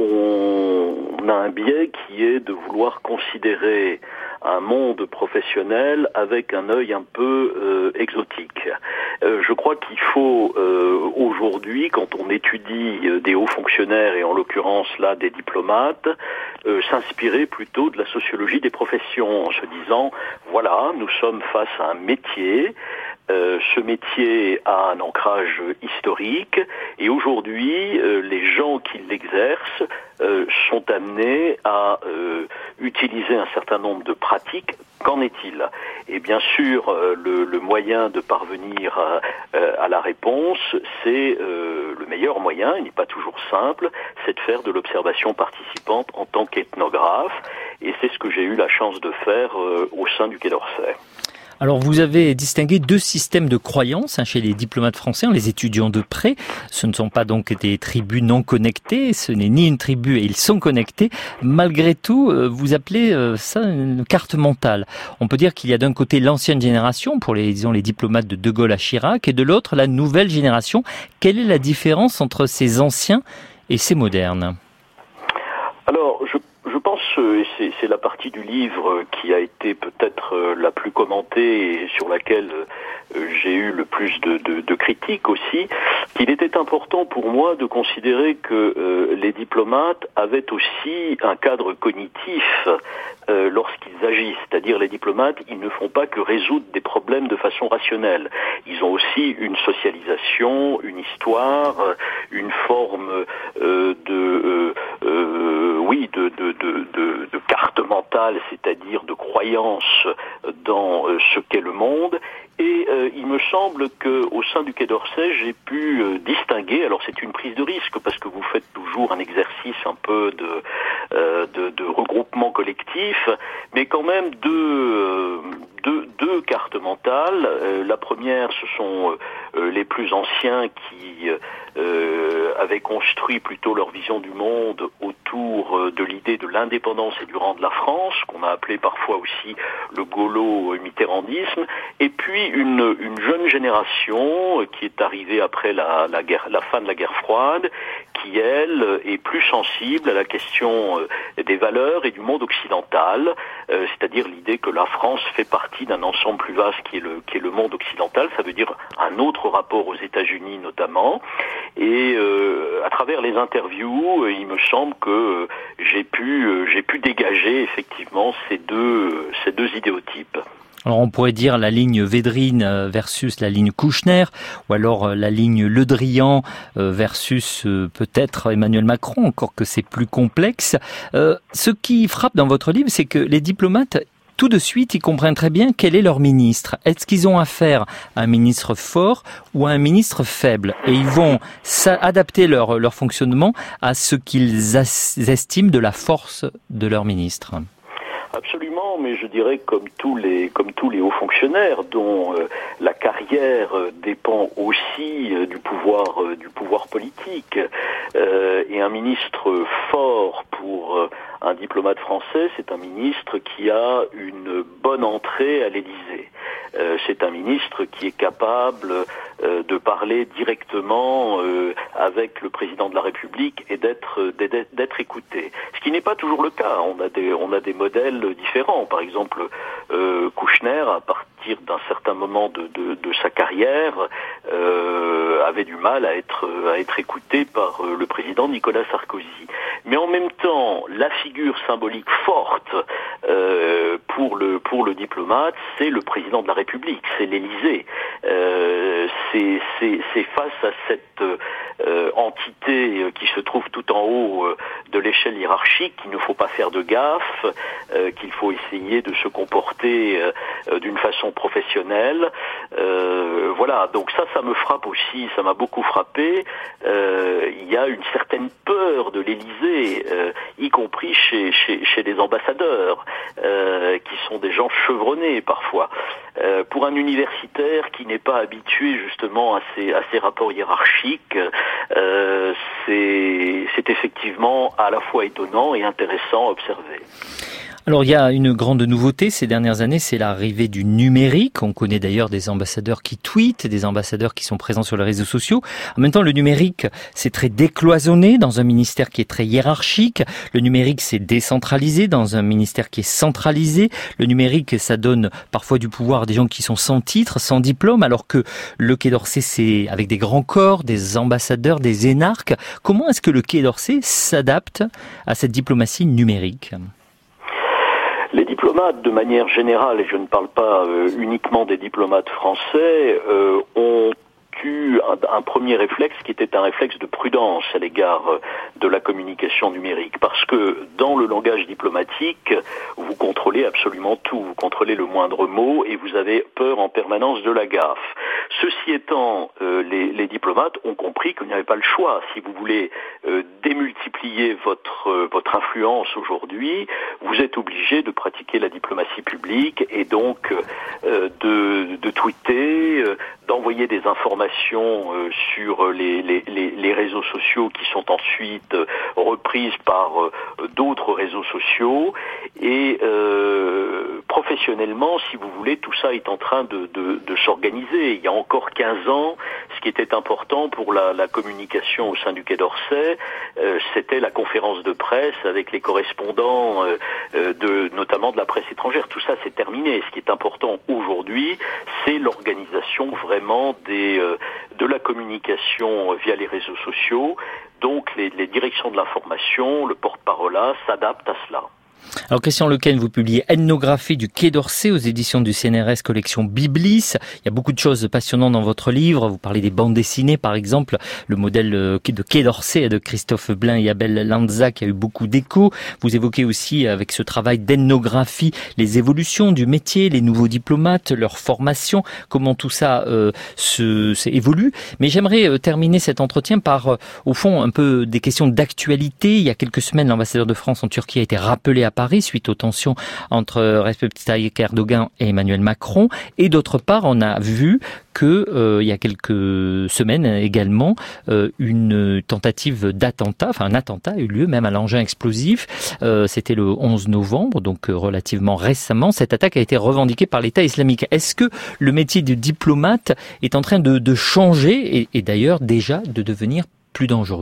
on, on a un biais qui est de vouloir considérer un monde professionnel avec un œil un peu euh, exotique. Euh, je crois qu'il faut euh, aujourd'hui, quand on étudie euh, des hauts fonctionnaires et en l'occurrence là des diplomates, euh, s'inspirer plutôt de la sociologie des professions en se disant voilà, nous sommes face à un métier. Euh, ce métier a un ancrage historique et aujourd'hui, euh, les gens qui l'exercent euh, sont amenés à euh, utiliser un certain nombre de pratiques. Qu'en est-il? Et bien sûr, euh, le, le moyen de parvenir à, euh, à la réponse, c'est euh, le meilleur moyen, il n'est pas toujours simple, c'est de faire de l'observation participante en tant qu'ethnographe, et c'est ce que j'ai eu la chance de faire euh, au sein du Quai d'Orsay. Alors vous avez distingué deux systèmes de croyances hein, chez les diplomates français en les étudiant de près. Ce ne sont pas donc des tribus non connectées, ce n'est ni une tribu et ils sont connectés. Malgré tout, vous appelez ça une carte mentale. On peut dire qu'il y a d'un côté l'ancienne génération, pour les, disons, les diplomates de De Gaulle à Chirac, et de l'autre la nouvelle génération. Quelle est la différence entre ces anciens et ces modernes? Alors, je Je pense, et c'est, c'est la partie du livre qui a été peut-être la plus commentée et sur laquelle j'ai eu le plus de, de, de critiques aussi, qu'il était important pour moi de considérer que euh, les diplomates avaient aussi un cadre cognitif euh, lorsqu'ils agissent. C'est-à-dire les diplomates, ils ne font pas que résoudre des problèmes de façon rationnelle. Ils ont aussi une socialisation, une histoire, une forme euh, de... Euh, euh, oui, de, de, de, de, de carte mentale, c'est-à-dire de croyance dans euh, ce qu'est le monde. Et euh, il me semble que au sein du Quai d'Orsay, j'ai pu euh, distinguer. Alors c'est une prise de risque parce que vous faites toujours un exercice un peu de euh, de, de regroupement collectif, mais quand même deux euh, deux, deux cartes mentales. Euh, la première, ce sont euh, les plus anciens qui euh, avaient construit plutôt leur vision du monde autour de l'idée de l'indépendance et du rang de la France, qu'on a appelé parfois aussi le gaulo-mitterrandisme, et puis une, une jeune génération qui est arrivée après la, la, guerre, la fin de la guerre froide, qui, elle, est plus sensible à la question des valeurs et du monde occidental, euh, c'est-à-dire l'idée que la France fait partie d'un ensemble plus vaste qui est le, qui est le monde occidental, ça veut dire un autre rapport aux États-Unis notamment, et euh, à travers les interviews, il me semble que euh, j'ai pu, euh, j'ai pu dégager effectivement ces deux, ces deux idéotypes. Alors on pourrait dire la ligne Védrine versus la ligne Kouchner, ou alors la ligne Le Drian versus peut-être Emmanuel Macron, encore que c'est plus complexe. Euh, ce qui frappe dans votre livre, c'est que les diplomates, tout de suite, ils comprennent très bien quel est leur ministre. Est-ce qu'ils ont affaire à un ministre fort ou à un ministre faible? Et ils vont adapter leur, leur fonctionnement à ce qu'ils estiment de la force de leur ministre. Absolument, mais je dirais comme tous les comme tous les hauts fonctionnaires dont euh, la carrière euh, dépend aussi euh, du pouvoir euh, du pouvoir politique. Euh, et un ministre fort pour euh, un diplomate français, c'est un ministre qui a une bonne entrée à l'Élysée. Euh, c'est un ministre qui est capable euh, de parler directement euh, avec le président de la République et d'être d'être, d'être écouté. Ce qui n'est pas toujours le cas. On a des on a des modèles différents. Par exemple, euh, Kouchner, à partir d'un certain moment de de, de sa carrière, euh, avait du mal à être à être écouté par euh, le président Nicolas Sarkozy. Mais en même temps, la figure symbolique forte euh, pour le pour le diplomate, c'est le président de la République, c'est l'Élysée. Euh, c'est c'est c'est face à cette euh, entité qui se trouve tout en haut euh, de l'échelle hiérarchique qu'il ne faut pas faire de gaffe, euh, qu'il faut essayer de se comporter euh, d'une façon professionnelle. Euh, voilà, donc ça, ça me frappe aussi, ça m'a beaucoup frappé. Euh, il y a une certaine peur de l'Élysée, euh, y compris chez chez chez les ambassadeurs, euh, qui sont des gens chevronnés parfois. Euh, pour un universitaire qui n'est pas habitué justement à ces à ces rapports hiérarchiques, euh, c'est c'est effectivement à la fois étonnant et intéressant à observer. Alors il y a une grande nouveauté ces dernières années, c'est l'arrivée du numérique. On connaît d'ailleurs des ambassadeurs qui tweetent, des ambassadeurs qui sont présents sur les réseaux sociaux. En même temps, le numérique, c'est très décloisonné dans un ministère qui est très hiérarchique. Le numérique, c'est décentralisé dans un ministère qui est centralisé. Le numérique, ça donne parfois du pouvoir à des gens qui sont sans titre, sans diplôme, alors que le Quai d'Orsay, c'est avec des grands corps, des ambassadeurs, des énarques. Comment est-ce que le Quai d'Orsay s'adapte à cette diplomatie numérique ? Les diplomates, de manière générale, et je ne parle pas euh, uniquement des diplomates français, euh, ont eu un, un premier réflexe qui était un réflexe de prudence à l'égard de la communication numérique. Parce que dans le langage diplomatique, vous contrôlez absolument tout. Vous contrôlez le moindre mot et vous avez peur en permanence de la gaffe. Ceci étant, euh, les, les diplomates ont compris qu'il n'y avait pas le choix. Si vous voulez euh, démultiplier votre, euh, votre influence aujourd'hui, vous êtes obligé de pratiquer la diplomatie publique et donc euh, de, de tweeter, euh, d'envoyer des informations euh, sur les, les, les, les réseaux sociaux qui sont ensuite euh, reprises par euh, d'autres réseaux sociaux. Et euh, professionnellement, si vous voulez, tout ça est en train de, de, de s'organiser. Il y a encore quinze ans, ce qui était important pour la, la communication au sein du Quai d'Orsay, euh, c'était la conférence de presse avec les correspondants, euh, de, notamment de la presse étrangère. Tout ça, c'est terminé. Ce qui est important aujourd'hui, c'est l'organisation vraiment des, euh, de la communication via les réseaux sociaux. Donc, les, les directions de l'information, le porte-parole s'adaptent à cela. Alors Christian Lequesne, vous publiez Ethnographie du Quai d'Orsay aux éditions du C N R S collection Biblis. Il y a beaucoup de choses passionnantes dans votre livre. Vous parlez des bandes dessinées, par exemple, le modèle de Quai d'Orsay de Christophe Blain et Abel Lanza qui a eu beaucoup d'écho. Vous évoquez aussi avec ce travail d'ethnographie les évolutions du métier, les nouveaux diplomates, leur formation, comment tout ça euh, se, se évolue. Mais j'aimerais euh, terminer cet entretien par, euh, au fond, un peu des questions d'actualité. Il y a quelques semaines, l'ambassadeur de France en Turquie a été rappelé à Paris suite aux tensions entre Recep Tayyip Erdogan et Emmanuel Macron. Et d'autre part, on a vu que euh, il y a quelques semaines également, euh, une tentative d'attentat, enfin un attentat a eu lieu même à l'engin explosif. Euh, c'était le onze novembre, donc euh, relativement récemment. Cette attaque a été revendiquée par l'État islamique. Est-ce que le métier de diplomate est en train de, de changer et, et d'ailleurs déjà de devenir plus dangereux ?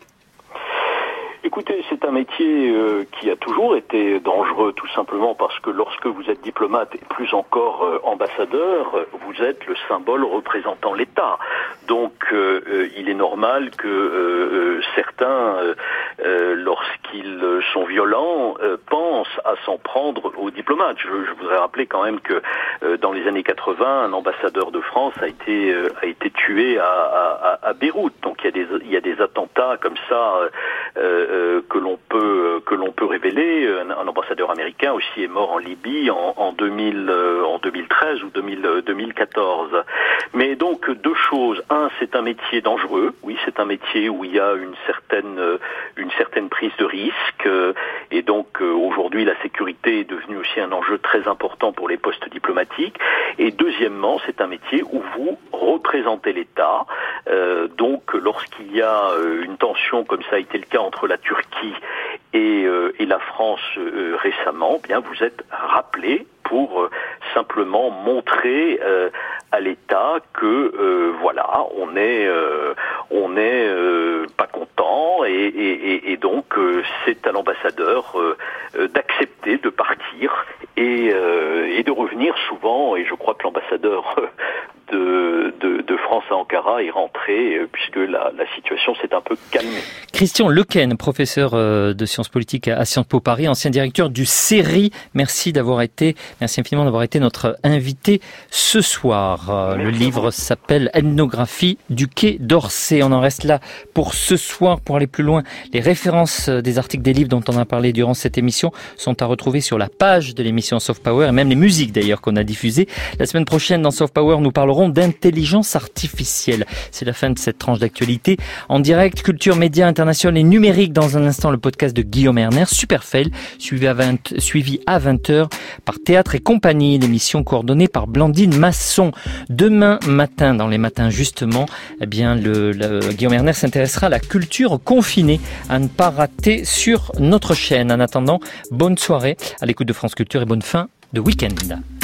Écoutez, c'est un métier euh, qui a toujours été dangereux, tout simplement parce que lorsque vous êtes diplomate et plus encore euh, ambassadeur, vous êtes le symbole représentant l'État. Donc, euh, euh, il est normal que euh, certains, euh, euh, lorsqu'ils sont violents, euh, pensent à s'en prendre aux diplomates. Je, je voudrais rappeler quand même que euh, dans les années quatre-vingts, un ambassadeur de France a été euh, a été tué à, à, à Beyrouth. Donc, il y a des il y a des attentats comme ça. Euh, euh, que l'on peut que l'on peut révéler. Un, un ambassadeur américain aussi est mort en Libye en, en deux mille euh, en deux mille treize ou deux mille, deux mille quatorze. Mais donc deux choses. Un, c'est un métier dangereux. Oui, c'est un métier où il y a une certaine une certaine prise de risque. Et donc aujourd'hui, la sécurité est devenue aussi un enjeu très important pour les postes diplomatiques. Et deuxièmement, c'est un métier où vous représentez l'État. Euh, donc lorsqu'il y a une tension comme ça a été le cas entre la Turquie et, euh, et la France euh, récemment, bien vous êtes rappelé pour euh, simplement montrer euh, à l'État que euh, voilà, on est euh, on est euh, pas content et, et, et donc euh, c'est à l'ambassadeur euh, d'accepter de partir et, euh, et de revenir souvent. Et je crois que l'ambassadeur de, de, de France à Ankara est rentré euh, puisque la, la situation s'est un peu calmée. Christian Lequen, professeur de sciences politiques à Sciences Po Paris, ancien directeur du C E R I. Merci d'avoir été, merci infiniment d'avoir été notre invité ce soir. Merci. Le livre s'appelle Ethnographie du Quai d'Orsay. On en reste là pour ce soir. Pour aller plus loin, les références des articles des livres dont on a parlé durant cette émission sont à retrouver sur la page de l'émission Soft Power et même les musiques d'ailleurs qu'on a diffusées. La semaine prochaine dans Soft Power, nous parlerons d'intelligence artificielle. C'est la fin de cette tranche d'actualité. En direct, culture, médias, international et numérique. Dans un instant, le podcast de Guillaume Erner, Superfail, suivi à vingt, suivi à vingt heures par Théâtre et Compagnie, l'émission coordonnée par Blandine Masson. Demain matin, dans les matins justement, eh bien, le, le Guillaume Erner s'intéressera à la culture confinée à ne pas rater sur notre chaîne. En attendant, bonne soirée à l'écoute de France Culture et bonne fin de week-end.